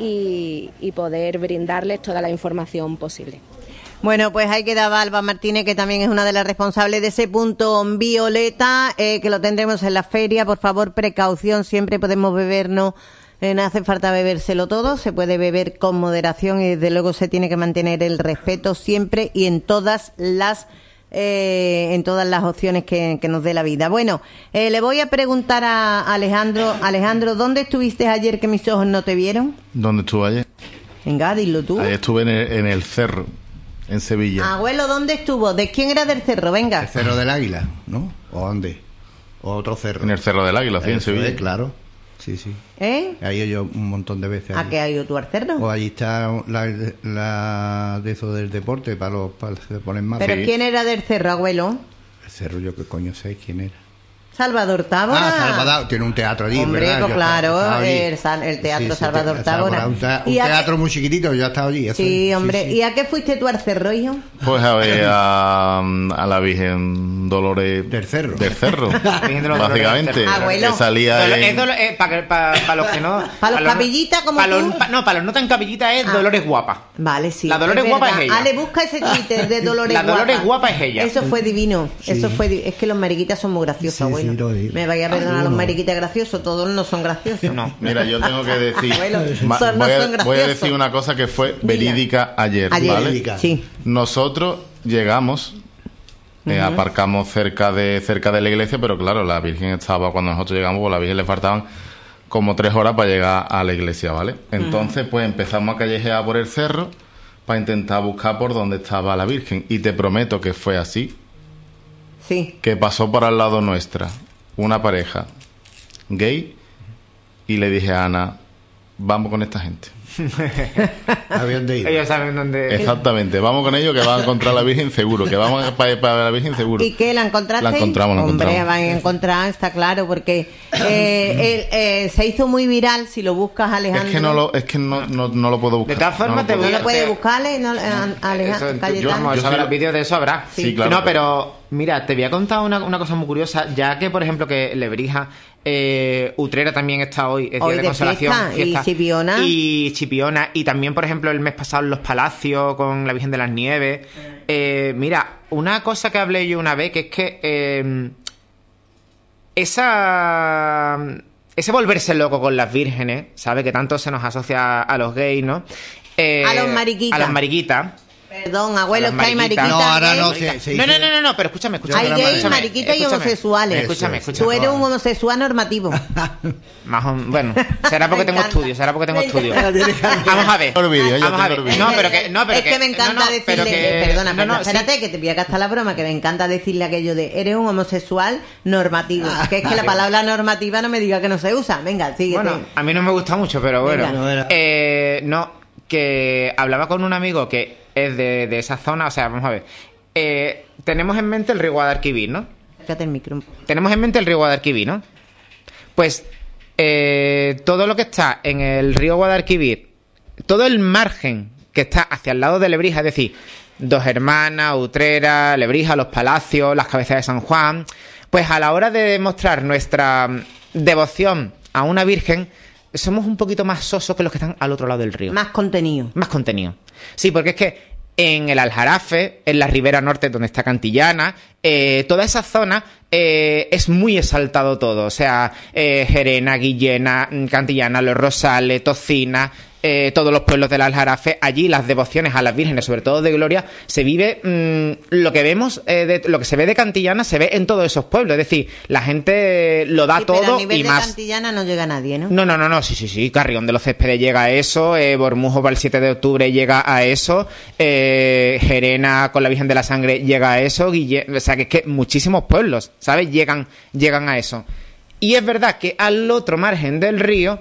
S9: y, y poder brindarles toda la información posible.
S2: Bueno, pues ahí quedaba Alba Martínez, que también es una de las responsables de ese punto violeta, eh, que lo tendremos en la feria. Por favor, precaución, siempre podemos bebernos, eh, no hace falta bebérselo todo, se puede beber con moderación y desde luego se tiene que mantener el respeto siempre y en todas las eh, en todas las opciones que, que nos dé la vida. Bueno, eh, le voy a preguntar a Alejandro, Alejandro, ¿dónde estuviste ayer que mis ojos no te vieron?
S5: ¿Dónde estuve ayer?
S2: Venga, dilo tú.
S5: Ayer estuve en el, en el cerro. En Sevilla.
S2: Abuelo, ¿dónde estuvo? ¿De quién era del cerro? Venga.
S3: El Cerro del Águila, ¿no? ¿O dónde? ¿O otro cerro?
S5: En el Cerro del Águila, sí, en Sevilla.
S3: Es, claro. Sí, sí.
S2: ¿Eh?
S3: He ido yo un montón de veces.
S2: ¿A qué has ido tú al cerro?
S3: O allí está la, la de eso del deporte para los para que se ponen más.
S2: ¿Pero
S3: sí.
S2: quién era del cerro, abuelo?
S3: El cerro, yo qué coño sé quién era.
S2: Salvador Tábora.
S3: Ah, Salvador, tiene un teatro allí,
S2: Hombre,
S3: ¿verdad?
S2: pues claro,
S3: el,
S2: el, el teatro sí, sí, Salvador te, Tábora.
S3: Un, te, un teatro
S2: qué...
S3: muy chiquitito, yo he estado allí.
S2: Sí,
S3: es,
S2: hombre.
S3: sí, sí.
S2: ¿Y a qué fuiste tú al cerro, hijo?
S5: Pues a ver a, a la Virgen Dolores
S3: del Cerro.
S5: Del Cerro, básicamente.
S2: Abuelo.
S5: Que salía
S7: Dolo,
S5: en...
S7: es dolo, eh, para pa, pa los que no...
S2: ¿Para los capillitas como
S7: pa
S2: tú?
S7: Los, pa, no, para los no tan capillitas es ah. Dolores Guapa.
S2: Vale, sí.
S7: La Dolores es Guapa es ella.
S2: Ale, busca ese Twitter de Dolores
S7: la
S2: Guapa.
S7: La Dolores Guapa es ella.
S2: Eso fue divino.
S3: Sí.
S2: Eso fue Es que los mariquitas son muy graciosos, sí, abuelo. Sí, me vaya a perdonar a los mariquitas graciosos, todos no son graciosos.
S5: No. Mira, yo tengo que decir,
S2: bueno,
S5: ma,
S2: son,
S5: voy,
S2: no
S5: a, voy a decir una cosa que fue verídica ayer,
S2: ayer,
S5: ¿vale?
S2: Verídica. Sí.
S5: Nosotros llegamos, eh, uh-huh. aparcamos cerca de cerca de la iglesia, pero claro, la Virgen estaba, cuando nosotros llegamos, pues a la Virgen le faltaban como tres horas para llegar a la iglesia, ¿vale? Entonces, uh-huh. pues empezamos a callejear por el cerro para intentar buscar por dónde estaba la Virgen, y te prometo que fue así.
S2: Sí.
S5: Que pasó por al lado nuestra una pareja gay y le dije a Ana, vamos con esta gente.
S3: ¿Sabes dónde ir?
S7: Ellos saben dónde...
S5: Exactamente, vamos con ellos que van a encontrar a la Virgen seguro, que vamos para, para la Virgen seguro.
S2: ¿Y qué? ¿La encontraste?
S5: La encontramos, la
S2: Hombre,
S5: encontramos.
S2: van a encontrar, está claro, porque eh, el, eh, se hizo muy viral, si lo buscas, Alejandro.
S5: Es que no lo, es que no, no, no lo puedo buscar.
S7: De todas formas,
S5: no
S7: te
S5: lo
S2: ¿No
S5: puedo
S2: lo puede
S7: Te-
S2: buscarle? No, eh, Alejandro,
S7: Eso,
S2: Cayetano.
S7: yo, vamos,
S5: Yo
S7: habrá
S5: sí-
S7: vídeos de eso habrá.
S5: Sí, claro,
S7: No,
S5: pero-
S7: pero mira, te voy a contar una, una cosa muy curiosa, ya que por ejemplo que Lebrija, eh, Utrera también está hoy, es
S2: Hoy
S7: día de,
S2: de
S7: consolación,
S2: fiesta, y Chipiona.
S7: y Chipiona, y también por ejemplo el mes pasado en Los Palacios con la Virgen de las Nieves. Eh, mira, una cosa que hablé yo una vez, que es que eh, esa ese volverse loco con las vírgenes, ¿sabes? Que tanto se nos asocia a los gays, ¿no? Eh,
S2: A los mariquitas.
S7: A los mariquitas.
S2: Perdón, abuelo,
S7: A
S2: que
S7: los
S2: hay
S7: mariquitas.
S2: mariquitas.
S3: No, ahora
S2: gays.
S3: no se, se
S7: No, no,
S3: dice-
S7: no, no, no, pero escúchame, escúchame.
S2: Hay gays,
S7: escúchame,
S2: mariquitas y
S7: escúchame.
S2: homosexuales.
S7: Escúchame,
S3: Eso es.
S7: escúchame.
S2: Tú eres un homosexual normativo.
S7: Más o- bueno, será porque
S2: Me
S7: tengo
S2: encanta.
S7: estudios, será porque tengo
S2: Me
S7: estudios.
S2: encanta.
S7: Vamos a ver.
S5: Tengo el vídeo, ya
S7: Vamos a
S5: tengo el
S7: ver.
S5: vídeo.
S7: No, pero que no, pero
S2: es que, me encanta
S7: no, no,
S2: decirle,
S7: pero que-
S2: perdona,
S7: no,
S2: perdona,
S7: no, sí.
S2: espérate, que te voy a gastar la broma, que me encanta decirle aquello de eres un homosexual normativo. Que es que la palabra normativa no me diga que no se usa. Venga, síguete.
S7: Bueno, a mí no me gusta mucho, pero bueno.
S2: Venga.
S3: Bueno.
S7: Eh, no, que hablaba con un amigo que es de, de esa zona, o sea, vamos a ver. Eh, tenemos en mente el río Guadalquivir, ¿no?
S2: Fíjate el micro.
S7: Tenemos en mente el río Guadalquivir, ¿no? Pues eh, todo lo que está en el río Guadalquivir, todo el margen que está hacia el lado de Lebrija, es decir, Dos Hermanas, Utrera, Lebrija, Los Palacios, las Cabezas de San Juan, pues a la hora de demostrar nuestra mm, devoción a una virgen, somos un poquito más sosos que los que están al otro lado del río.
S2: Más contenido.
S7: Más contenido. Sí, porque es que en el Aljarafe, en la ribera norte donde está Cantillana, eh, toda esa zona eh, es muy exaltado todo. O sea, eh, Gerena, Guillena, Cantillana, Los Rosales, Tocina, eh, todos los pueblos del Aljarafe, allí las devociones a las vírgenes, sobre todo de Gloria, se vive mmm, lo que vemos, eh, de, lo que se ve de Cantillana se ve en todos esos pueblos. Es decir, la gente lo da
S2: Sí, pero
S7: todo
S2: a nivel
S7: y
S2: de
S7: más.
S2: Cantillana no llega nadie, ¿no?
S7: No, no, no, no, sí, sí, sí, Carrión de los Céspedes llega a eso, eh, Bormujo para el siete de octubre llega a eso, eh, Gerena con la Virgen de la Sangre llega a eso, Guille... o sea, que es que muchísimos pueblos, ¿sabes? Llegan, llegan a eso. Y es verdad que al otro margen del río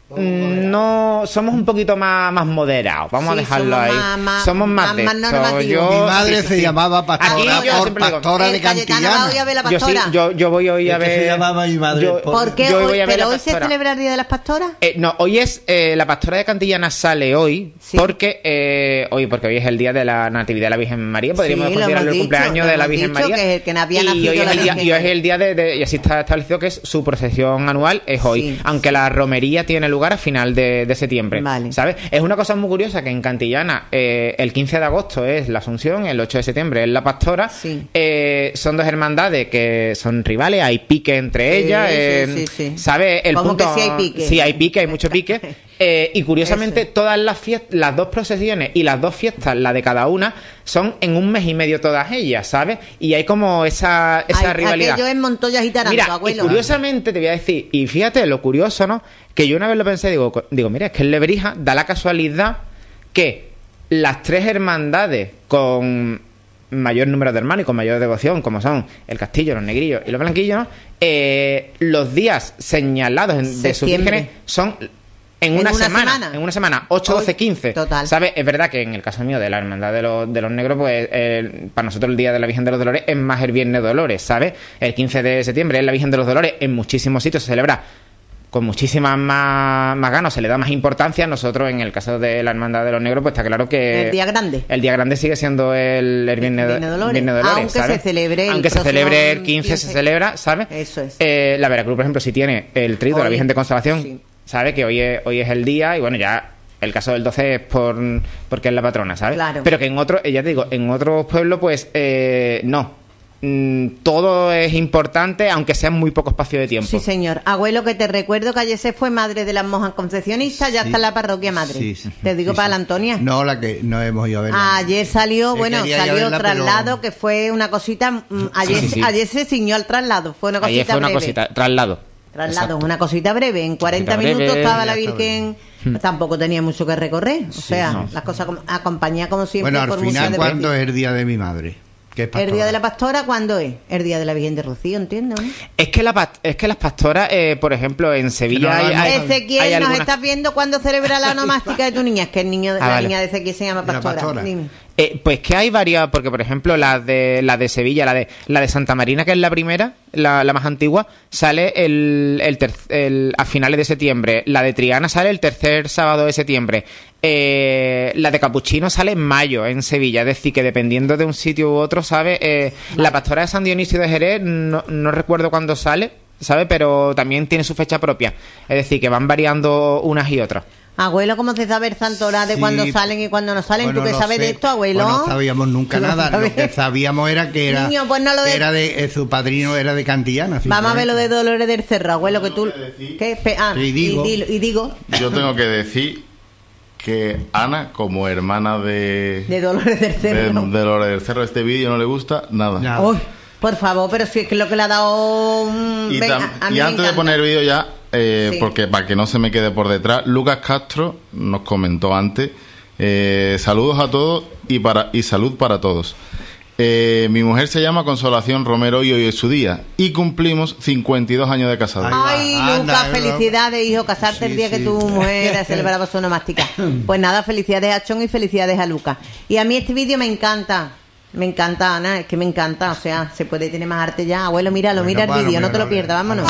S7: mm, no somos un poquito más, más moderados, vamos
S2: Sí,
S7: a dejarlo
S2: somos
S7: ahí.
S2: más- más-
S7: somos más,
S2: más-
S7: de
S2: más
S7: esto.
S2: normativos.
S7: Yo-
S3: Mi madre
S7: sí, sí,
S3: se
S7: sí.
S3: llamaba pastora
S7: Aquí yo
S3: por
S7: siempre digo,
S3: pastora
S2: El
S3: de
S2: Cayetano va hoy a
S3: Cantillana.
S2: ver la
S7: Yo sí,
S2: pastora.
S7: yo, yo voy hoy a
S3: Es que
S7: ver.
S3: se llamaba mi madre
S7: yo-
S3: por-
S2: ¿Por qué
S7: yo
S2: hoy?
S7: voy a ver
S2: ¿Pero
S7: la
S2: hoy se
S7: pastora.
S2: celebra el Día de las Pastoras?
S7: Eh, no, hoy es eh, la pastora de Cantillana sale hoy
S2: Sí.
S7: porque eh, hoy porque hoy es el día de la Natividad de la Virgen María, podríamos
S2: Sí, lo
S7: considerarlo
S2: hemos
S7: el cumpleaños
S2: dicho,
S7: de
S2: lo
S7: la
S2: hemos
S7: Virgen
S2: dicho,
S7: María.
S2: que es el que había
S7: y
S2: nacido
S7: hoy es
S2: la
S7: el día,
S2: Virgen.
S7: y hoy es el día de, de- y así está establecido que es su procesión anual es hoy,
S2: Sí.
S7: aunque la romería tiene lugar a final de, de septiembre,
S2: Vale.
S7: ¿sabes? Es una cosa muy curiosa que en Cantillana eh, el quince de agosto es la Asunción, el ocho de septiembre es la Pastora.
S2: Sí.
S7: Eh, son dos hermandades que son rivales, hay pique entre
S2: Sí,
S7: ellas,
S2: sí,
S7: eh,
S2: sí, sí.
S7: ¿sabes? El
S2: ¿Cómo
S7: punto
S2: que sí hay pique?
S7: Sí, hay pique, hay mucho pique. Eh, y curiosamente,
S2: Eso.
S7: todas las fiestas, las dos procesiones y las dos fiestas, la de cada una, son en un mes y medio todas ellas, ¿sabes? Y hay como esa, esa
S2: Ay,
S7: rivalidad.
S2: Aquello es Montoya y Taranto,
S7: Mira, y
S2: abuelo.
S7: curiosamente te voy a decir, y fíjate lo curioso, ¿no? Que yo una vez lo pensé, digo, co- digo, mira, es que en Lebrija da la casualidad que las tres hermandades con mayor número de hermanos y con mayor devoción, como son el Castillo, los Negrillos y los Blanquillos, ¿no? eh, los días señalados en- de sus
S2: Septiembre.
S7: vírgenes son en,
S2: En
S7: una,
S2: una
S7: semana,
S2: semana.
S7: en una semana, ocho,
S2: Hoy,
S7: doce, quince.
S2: total.
S7: ¿Sabes? Es verdad que en el caso mío de la hermandad de los, de los negros, pues eh, para nosotros el día de la Virgen de los Dolores es más el Viernes de Dolores, ¿sabes? El quince de septiembre es la Virgen de los Dolores, en muchísimos sitios se celebra con muchísimas más, más ganas, se le da más importancia. Nosotros, en el caso de la hermandad de los negros, pues está claro que
S2: El día grande.
S7: el día grande sigue siendo el, el Viernes,
S2: Viernes de Dolores.
S7: Viernes de Dolores,
S2: Aunque
S7: ¿sabes?
S2: se celebre el
S7: Aunque se
S2: próximo
S7: celebre el quince,
S2: quince.
S7: se celebra, ¿sabes?
S2: Eso es.
S7: Eh, la Veracruz, por ejemplo, si tiene el trito de la
S2: Hoy,
S7: Virgen de Consolación,
S2: sí.
S7: sabe que hoy es, hoy es el día y bueno, ya el caso del doce es por porque es la patrona, ¿sabes?
S2: Claro.
S7: Pero que en otros, ya te digo, en otros pueblos, pues eh, no. Mm, todo es importante, aunque sea muy poco espacio de tiempo.
S2: Sí, señor. Abuelo, que te recuerdo que ayer se fue madre de las monjas concepcionistas, ya
S3: Sí.
S2: está en la parroquia madre.
S3: Sí, sí.
S2: Te digo
S3: Sí,
S2: para
S3: sí.
S2: la Antonia.
S3: No, la que no hemos ido a verla.
S2: Ayer salió,
S3: Eh,
S2: bueno,
S3: quería ir a
S2: salió
S3: verla, pero-
S2: traslado, que fue una cosita. mm, Ayer,
S7: Sí, sí, sí.
S2: ayer se ciñó al traslado, fue una cosita
S7: Ayer fue una
S2: breve.
S7: cosita, traslado.
S2: Traslado,
S7: Exacto.
S2: una cosita breve. En cuarenta
S7: Cosita breve,
S2: minutos estaba la
S3: ya está
S2: Virgen. Tampoco tenía mucho que recorrer. O sea,
S7: no.
S2: las cosas como- acompañada como siempre
S3: Bueno, al
S2: por música
S3: final,
S2: de
S3: ¿cuándo
S2: precio.
S3: es el día de mi madre? ¿Qué es pastora?
S2: ¿El día de la pastora cuándo es? El día de la Virgen de Rocío, entiendo, ¿no?
S7: Es que, la, past- es que las pastoras, eh, por ejemplo, en Sevilla
S3: Que no,
S7: hay,
S3: no,
S7: hay-
S2: Ezequiel,
S7: hay
S2: ¿nos
S7: algunas-
S2: estás viendo cuándo celebra la onomástica de tu niña? Es que el niño,
S7: Ah,
S2: la
S7: vale.
S2: niña de Ezequiel se llama
S3: De la
S2: pastora.
S3: pastora.
S2: Dime.
S7: Eh, pues que hay varias, porque por ejemplo la de la de Sevilla, la de la de Santa Marina, que es la primera, la, la más antigua, sale el, el, ter- el a finales de septiembre. La de Triana sale el tercer sábado de septiembre. Eh, la de Capuchino sale en mayo en Sevilla, es decir, que dependiendo de un sitio u otro, ¿sabes? Eh, La pastora de San Dionisio de Jerez, no, no recuerdo cuándo sale, ¿sabes? Pero también tiene su fecha propia. Es decir, que van variando unas y otras.
S2: Abuelo, ¿cómo se sabe el santoral de
S3: Sí.
S2: cuándo salen y cuándo no salen?
S3: Bueno,
S2: ¿Tú qué
S3: no
S2: sabes
S3: sé.
S2: de esto, abuelo?
S3: Pues no sabíamos nunca
S2: Tú no
S3: nada. Lo
S2: sabes.
S3: que sabíamos era que era,
S2: Niño, pues no lo de-
S3: que era de eh, su padrino era de Cantillana.
S2: Vamos a ver lo de
S3: simplemente.
S2: Dolores del Cerro, abuelo, que tú... ¿Qué? Pe- Ah,
S3: Sí, digo.
S2: Y, dilo- y digo,
S5: Yo tengo que decir que Ana, como hermana de,
S2: de Dolores del
S5: de,
S2: Cerro.
S5: de Lore del Cerro, este vídeo no le gusta nada.
S3: Nada.
S2: Uy, por favor, pero si es que lo que le ha dado... mm,
S5: Y,
S2: ven,
S5: tam-
S2: a- a mí
S5: y
S2: me
S5: antes de
S2: encanta.
S5: poner el vídeo ya, eh,
S2: Sí.
S5: porque para que no se me quede por detrás, Lucas Castro nos comentó antes, eh, saludos a todos y para y salud para todos. Eh, mi mujer se llama Consolación Romero y hoy es su día. Y cumplimos cincuenta y dos años de casados.
S2: Ay,
S3: Anda,
S2: Lucas,
S3: eh,
S2: felicidades, hijo, casarte el
S3: Sí,
S2: día que
S3: sí.
S2: tu mujer celebraba su onomástica. Pues nada, felicidades a Chon y felicidades a Lucas. Y a mí este vídeo me encanta. Me encanta, Ana, es que me encanta. O sea, se puede tener más arte ya. Abuelo, míralo,
S3: Bueno,
S2: mira el
S3: bueno,
S2: vídeo, no te lo
S3: míralo,
S2: pierdas, vámonos.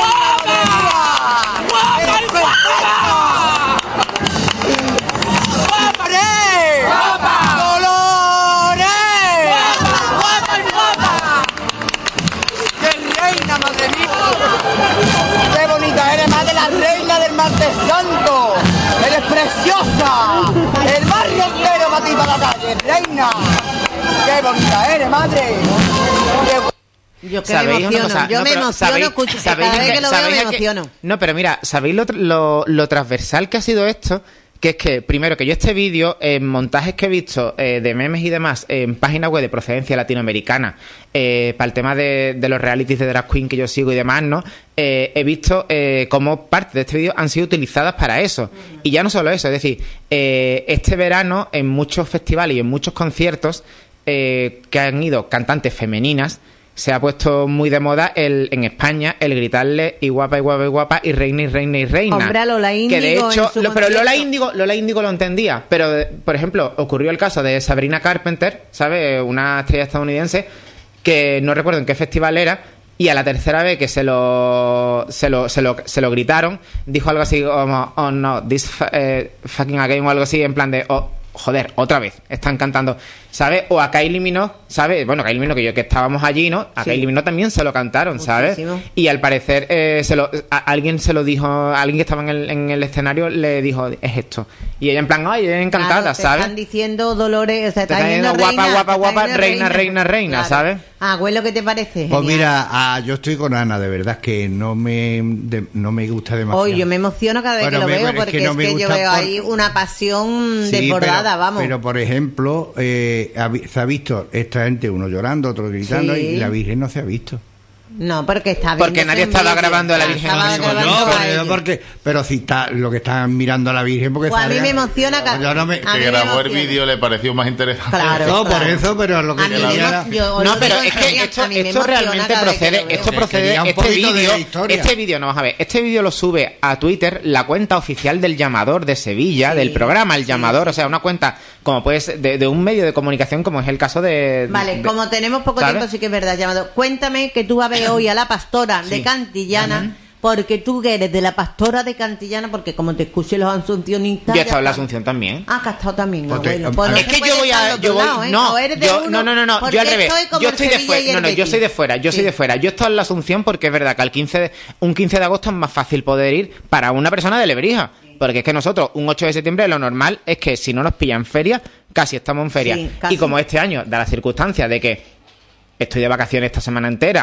S10: ¡Qué bonita eres, madre, la reina del martes santo! ¡Eres preciosa! ¡El barrio entero para ti, para la calle, reina! ¡Qué bonita eres, madre! ¡Qué
S2: Yo que me
S7: ¿Sabéis una
S2: emociono,
S7: cosa?
S2: yo
S7: No,
S2: me
S7: pero
S2: emociono,
S7: ¿sabéis-
S2: escucho,
S7: sabéis
S2: cada vez
S7: en
S2: que
S7: qué-
S2: lo veo me
S7: sabéis en qué-
S2: emociono.
S7: No, pero mira, ¿sabéis lo, tr- lo, lo transversal que ha sido esto? Que es que, primero, que yo este vídeo, en montajes que he visto eh, de memes y demás, en páginas web de procedencia latinoamericana, eh, para el tema de, de los realities de drag queen que yo sigo y demás, ¿no? Eh, he visto eh, cómo parte de este vídeo han sido utilizadas para eso. Y ya no solo eso, es decir, eh, este verano, en muchos festivales y en muchos conciertos eh, que han ido cantantes femeninas, se ha puesto muy de moda el, en España el gritarle y guapa y guapa y guapa y reina y reina y reina.
S2: Hombre, a Lola
S7: Que de
S2: Índigo
S7: hecho,
S2: en su
S7: lo- pero Lola
S2: concierto.
S7: Índigo, Lola Índigo lo entendía. Pero, de- por ejemplo, ocurrió el caso de Sabrina Carpenter, ¿sabes? Una estrella estadounidense que no recuerdo en qué festival era. Y a la tercera vez que se lo se lo, se lo, se lo gritaron, dijo algo así como, oh no, this fa- eh, fucking again o algo así, en plan de, oh, joder, otra vez, están cantando, ¿sabes? O a Kylie Minogue, ¿sabes? Bueno, Kylie Minogue, que yo que estábamos allí, ¿no? A
S2: Sí.
S7: Kylie Minogue también se lo cantaron, ¿sabes?
S2: Muchísimo.
S7: Y al parecer eh, se lo, a- alguien se lo dijo, alguien que estaba en el, en el escenario le dijo, es esto. Y ella en plan, ay, encantada,
S2: Claro, te
S7: ¿sabes?
S2: están diciendo Dolores, o sea,
S7: Te
S2: están
S7: están
S2: diciendo
S7: diciendo guapa,
S2: reina,
S7: guapa,
S2: te están
S7: guapa,
S2: diciendo
S7: reina, reina, reina, ¿sabes?
S2: Ah, abuelo, ¿qué te parece?
S3: Pues
S2: Genial.
S3: mira, ah, yo estoy con Ana, de verdad que no me de- no me gusta demasiado.
S2: Hoy yo me emociono cada vez
S3: Bueno,
S2: que lo
S3: me-
S2: veo
S3: es que
S2: porque es
S3: no me
S2: que, yo
S3: gusta
S2: veo
S3: por-
S2: ahí una pasión
S3: Sí,
S2: desbordada,
S3: pero,
S2: vamos.
S3: Pero por ejemplo, eh, ha vi- se ha visto esta gente, uno llorando, otro gritando,
S2: Sí.
S3: y la Virgen no se ha visto.
S2: No, porque está
S7: Porque
S2: viéndose
S7: nadie
S2: en
S7: estaba
S2: vídeo.
S7: grabando a la
S2: Ah,
S7: Virgen
S2: estaba
S7: en ese
S2: grabando
S7: momento.
S3: No,
S2: a
S3: pero,
S2: ella.
S3: porque, pero si está lo que están mirando a la Virgen, porque
S2: Pues a mí
S3: salga-
S2: me emociona ca-
S3: Yo no me-
S2: a mí
S5: Que
S2: me
S5: grabó el
S2: emociona.
S5: vídeo le pareció más interesante.
S2: Claro.
S3: No, por
S2: claro.
S3: eso, pero lo que
S2: A mí
S3: quería
S2: me
S3: era-
S2: emo- yo os
S7: No,
S2: lo
S7: pero
S2: digo
S7: es
S2: en
S7: que
S2: serio,
S7: esto,
S2: a mí me
S7: esto
S2: emociona
S7: realmente
S2: cada vez que
S7: procede,
S2: lo veo.
S7: esto procede,
S3: Quería un
S7: este
S3: poquito de
S7: vídeo,
S3: historia.
S7: este vídeo, no, vamos a ver, este vídeo lo sube a Twitter la cuenta oficial del Llamador de Sevilla,
S2: Sí,
S7: del programa El
S2: sí,
S7: Llamador,
S2: sí.
S7: o sea, una cuenta como puede ser de, de un medio de comunicación como es el caso de...
S2: Vale,
S7: de-
S2: como tenemos poco
S7: ¿sabes?
S2: tiempo, sí que es verdad, llamado. Cuéntame que tú vas a ver hoy a la pastora de
S7: Sí.
S2: Cantillana, porque tú que eres de la pastora de Cantillana, porque como te escuché los asuncionistas...
S7: Yo he
S2: ya
S7: estado en la
S2: está.
S7: Asunción también.
S2: Ah, que has estado también,
S3: Pues te-
S2: abuelo.
S3: a-
S2: Pues no
S3: a-
S7: Es
S2: se
S7: que
S2: puede
S7: yo voy
S2: estar
S7: a...
S2: al otro
S7: Yo voy,
S2: lado, ¿eh?
S7: no,
S2: O eres de
S7: yo,
S2: uno,
S7: no, no, no, no,
S2: porque
S7: yo al revés.
S2: estoy como
S7: Yo
S2: el
S7: estoy de
S2: Sevilla y
S7: fuera.
S2: el
S7: No, no, yo
S2: Betis.
S7: soy de fuera. Yo soy
S2: Sí.
S7: de fuera. Yo he estado en la Asunción porque es verdad que al quince de, un quince de agosto es más fácil poder ir para una persona de Lebrija. Porque es que nosotros, un ocho de septiembre, lo normal es que si no nos pillan en feria, casi estamos en feria.
S2: Sí, casi.
S7: Y como este año da la circunstancia de que estoy de vacaciones esta semana entera,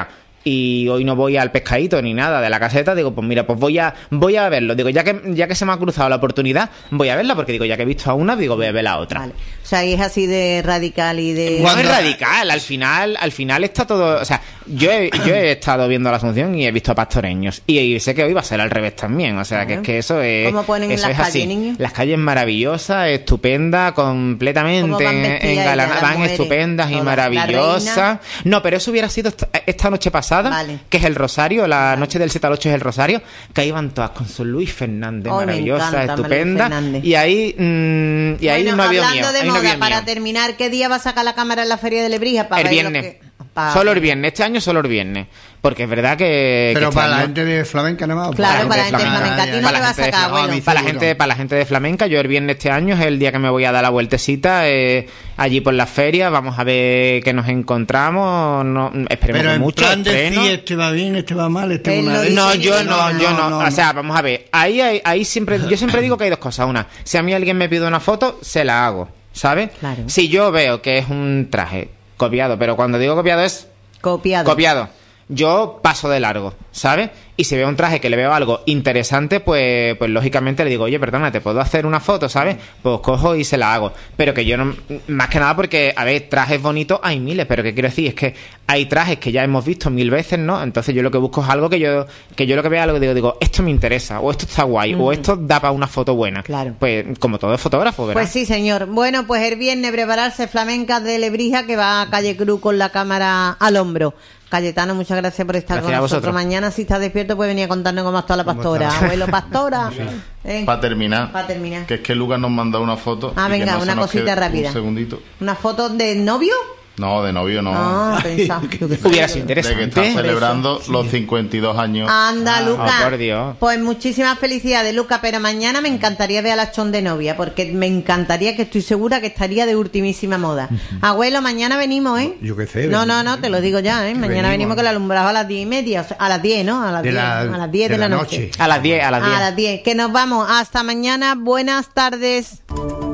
S7: y hoy no voy al pescadito ni nada de la caseta, digo, pues mira, pues voy a voy a verlo. Digo, ya que ya que se me ha cruzado la oportunidad, voy a verla, porque digo, ya que he visto a una, digo, voy a ver la otra.
S2: Vale. O sea, y es así de radical y de...
S7: No es radical, al final al final está todo... O sea, yo he, yo he estado viendo la Asunción y he visto a pastoreños, y, y sé que hoy va a ser al revés también, o sea,
S2: Vale.
S7: que es que eso es...
S2: ¿Cómo ponen
S7: eso
S2: las
S7: es
S2: calles,
S7: así.
S2: niño?
S7: Las calles maravillosas, estupendas, completamente
S2: ¿Cómo van vestidas
S7: engalanadas,
S2: ellas, las
S7: van
S2: mujeres?
S7: estupendas y
S2: Todas.
S7: maravillosas.
S2: La reina.
S7: No, pero eso hubiera sido esta, esta noche pasada,
S2: Vale.
S7: que es el Rosario, la noche del siete al ocho es el Rosario, que ahí van todas con su Luis Fernández,
S2: Ay, me
S7: maravillosa,
S2: encanta,
S7: estupenda,
S2: Luis Fernández.
S7: y ahí mm, y ahí
S2: Bueno,
S7: no había
S2: hablando
S7: miedo,
S2: de
S7: ahí no
S2: moda,
S7: había
S2: para
S7: miedo.
S2: terminar, ¿qué día va a sacar la cámara en la Feria de Lebrija? Para
S7: El
S2: ver lo
S7: viernes.
S2: que- pa-
S7: Solo el viernes, este año solo el viernes, porque es verdad que...
S3: Pero
S7: que este
S3: para la
S7: año-
S3: gente de flamenca nada más.
S2: Claro, para la gente de
S7: flamenca.
S2: flamenca. ¿A ti no
S7: Para
S2: le
S7: la
S2: va a
S7: gente de
S2: sacar,
S7: flamenca.
S2: abuelo?
S7: Para la gente, para la gente de flamenca, yo el viernes este año es el día que me voy a dar la vueltecita eh, allí por la feria, vamos a ver qué nos encontramos, no, esperemos
S3: Pero
S7: que
S3: en
S7: mucho,
S3: plan
S7: estreno.
S3: decir, este va bien, este va mal, este
S2: Él
S3: va
S2: no
S3: mal.
S2: dice
S7: No,
S2: ni
S7: yo
S2: que
S7: no,
S2: no,
S7: yo no,
S3: no,
S7: o sea, vamos a ver, ahí, ahí, ahí siempre, yo siempre digo que hay dos cosas, una, si a mí alguien me pide una foto, se la hago, ¿sabes?
S2: Claro.
S7: Si yo veo que es un traje copiado, pero cuando digo copiado es
S2: Copiado.
S7: copiado, yo paso de largo, ¿sabes? Y si veo un traje que le veo algo interesante, pues, pues lógicamente le digo, oye, perdona, ¿te puedo hacer una foto, ¿sabes? Pues cojo y se la hago. Pero que yo no... Más que nada porque, a ver, trajes bonitos hay miles, pero que quiero decir es que hay trajes que ya hemos visto mil veces, ¿no? Entonces yo lo que busco es algo que yo que yo lo que vea, algo digo, digo, esto me interesa, o esto está guay, o esto da para una foto buena.
S2: Claro.
S7: Pues como todo fotógrafo, ¿verdad?
S2: Pues sí, señor. Bueno, pues el viernes prepararse flamencas de Lebrija, que va a Calle Cruz con la cámara al hombro. Cayetano, muchas gracias por estar
S7: Gracias
S2: con
S7: a
S2: nosotros.
S7: vosotros.
S2: Mañana, si estás despierto, puede venir a contarnos cómo está la pastora. Abuelo, pastora. Eh,
S5: Para terminar,
S2: Pa' terminar.
S5: que es que Lucas nos manda una foto.
S2: Ah,
S5: y que
S2: venga,
S5: no se
S2: una
S5: nos
S2: cosita
S5: quede
S2: rápida.
S5: Un segundito.
S2: ¿Una foto de novio?
S5: No, de novio no.
S2: Ah, pensaba. Yo qué sé.
S7: Hubiera sido
S5: de que
S7: interesante.
S5: está celebrando los cincuenta y dos años.
S2: Anda, Luca.
S7: Oh, por Dios.
S2: Pues muchísimas felicidades, Luca. Pero mañana me encantaría ver a la Chon de novia, porque me encantaría, que estoy segura que estaría de ultimísima moda. Abuelo, mañana venimos, ¿eh?
S3: Yo qué sé.
S2: No, no, no, te lo digo ya, ¿eh? Mañana venimos,
S3: venimos.
S2: con el alumbrado a las diez y media, o sea, a las diez, ¿no? A las
S3: De
S2: diez,
S3: la-
S2: a las diez de,
S3: de
S2: la
S3: la
S2: noche.
S3: noche.
S7: A las diez, a las diez.
S2: A las diez. Que nos vamos. Hasta mañana. Buenas tardes.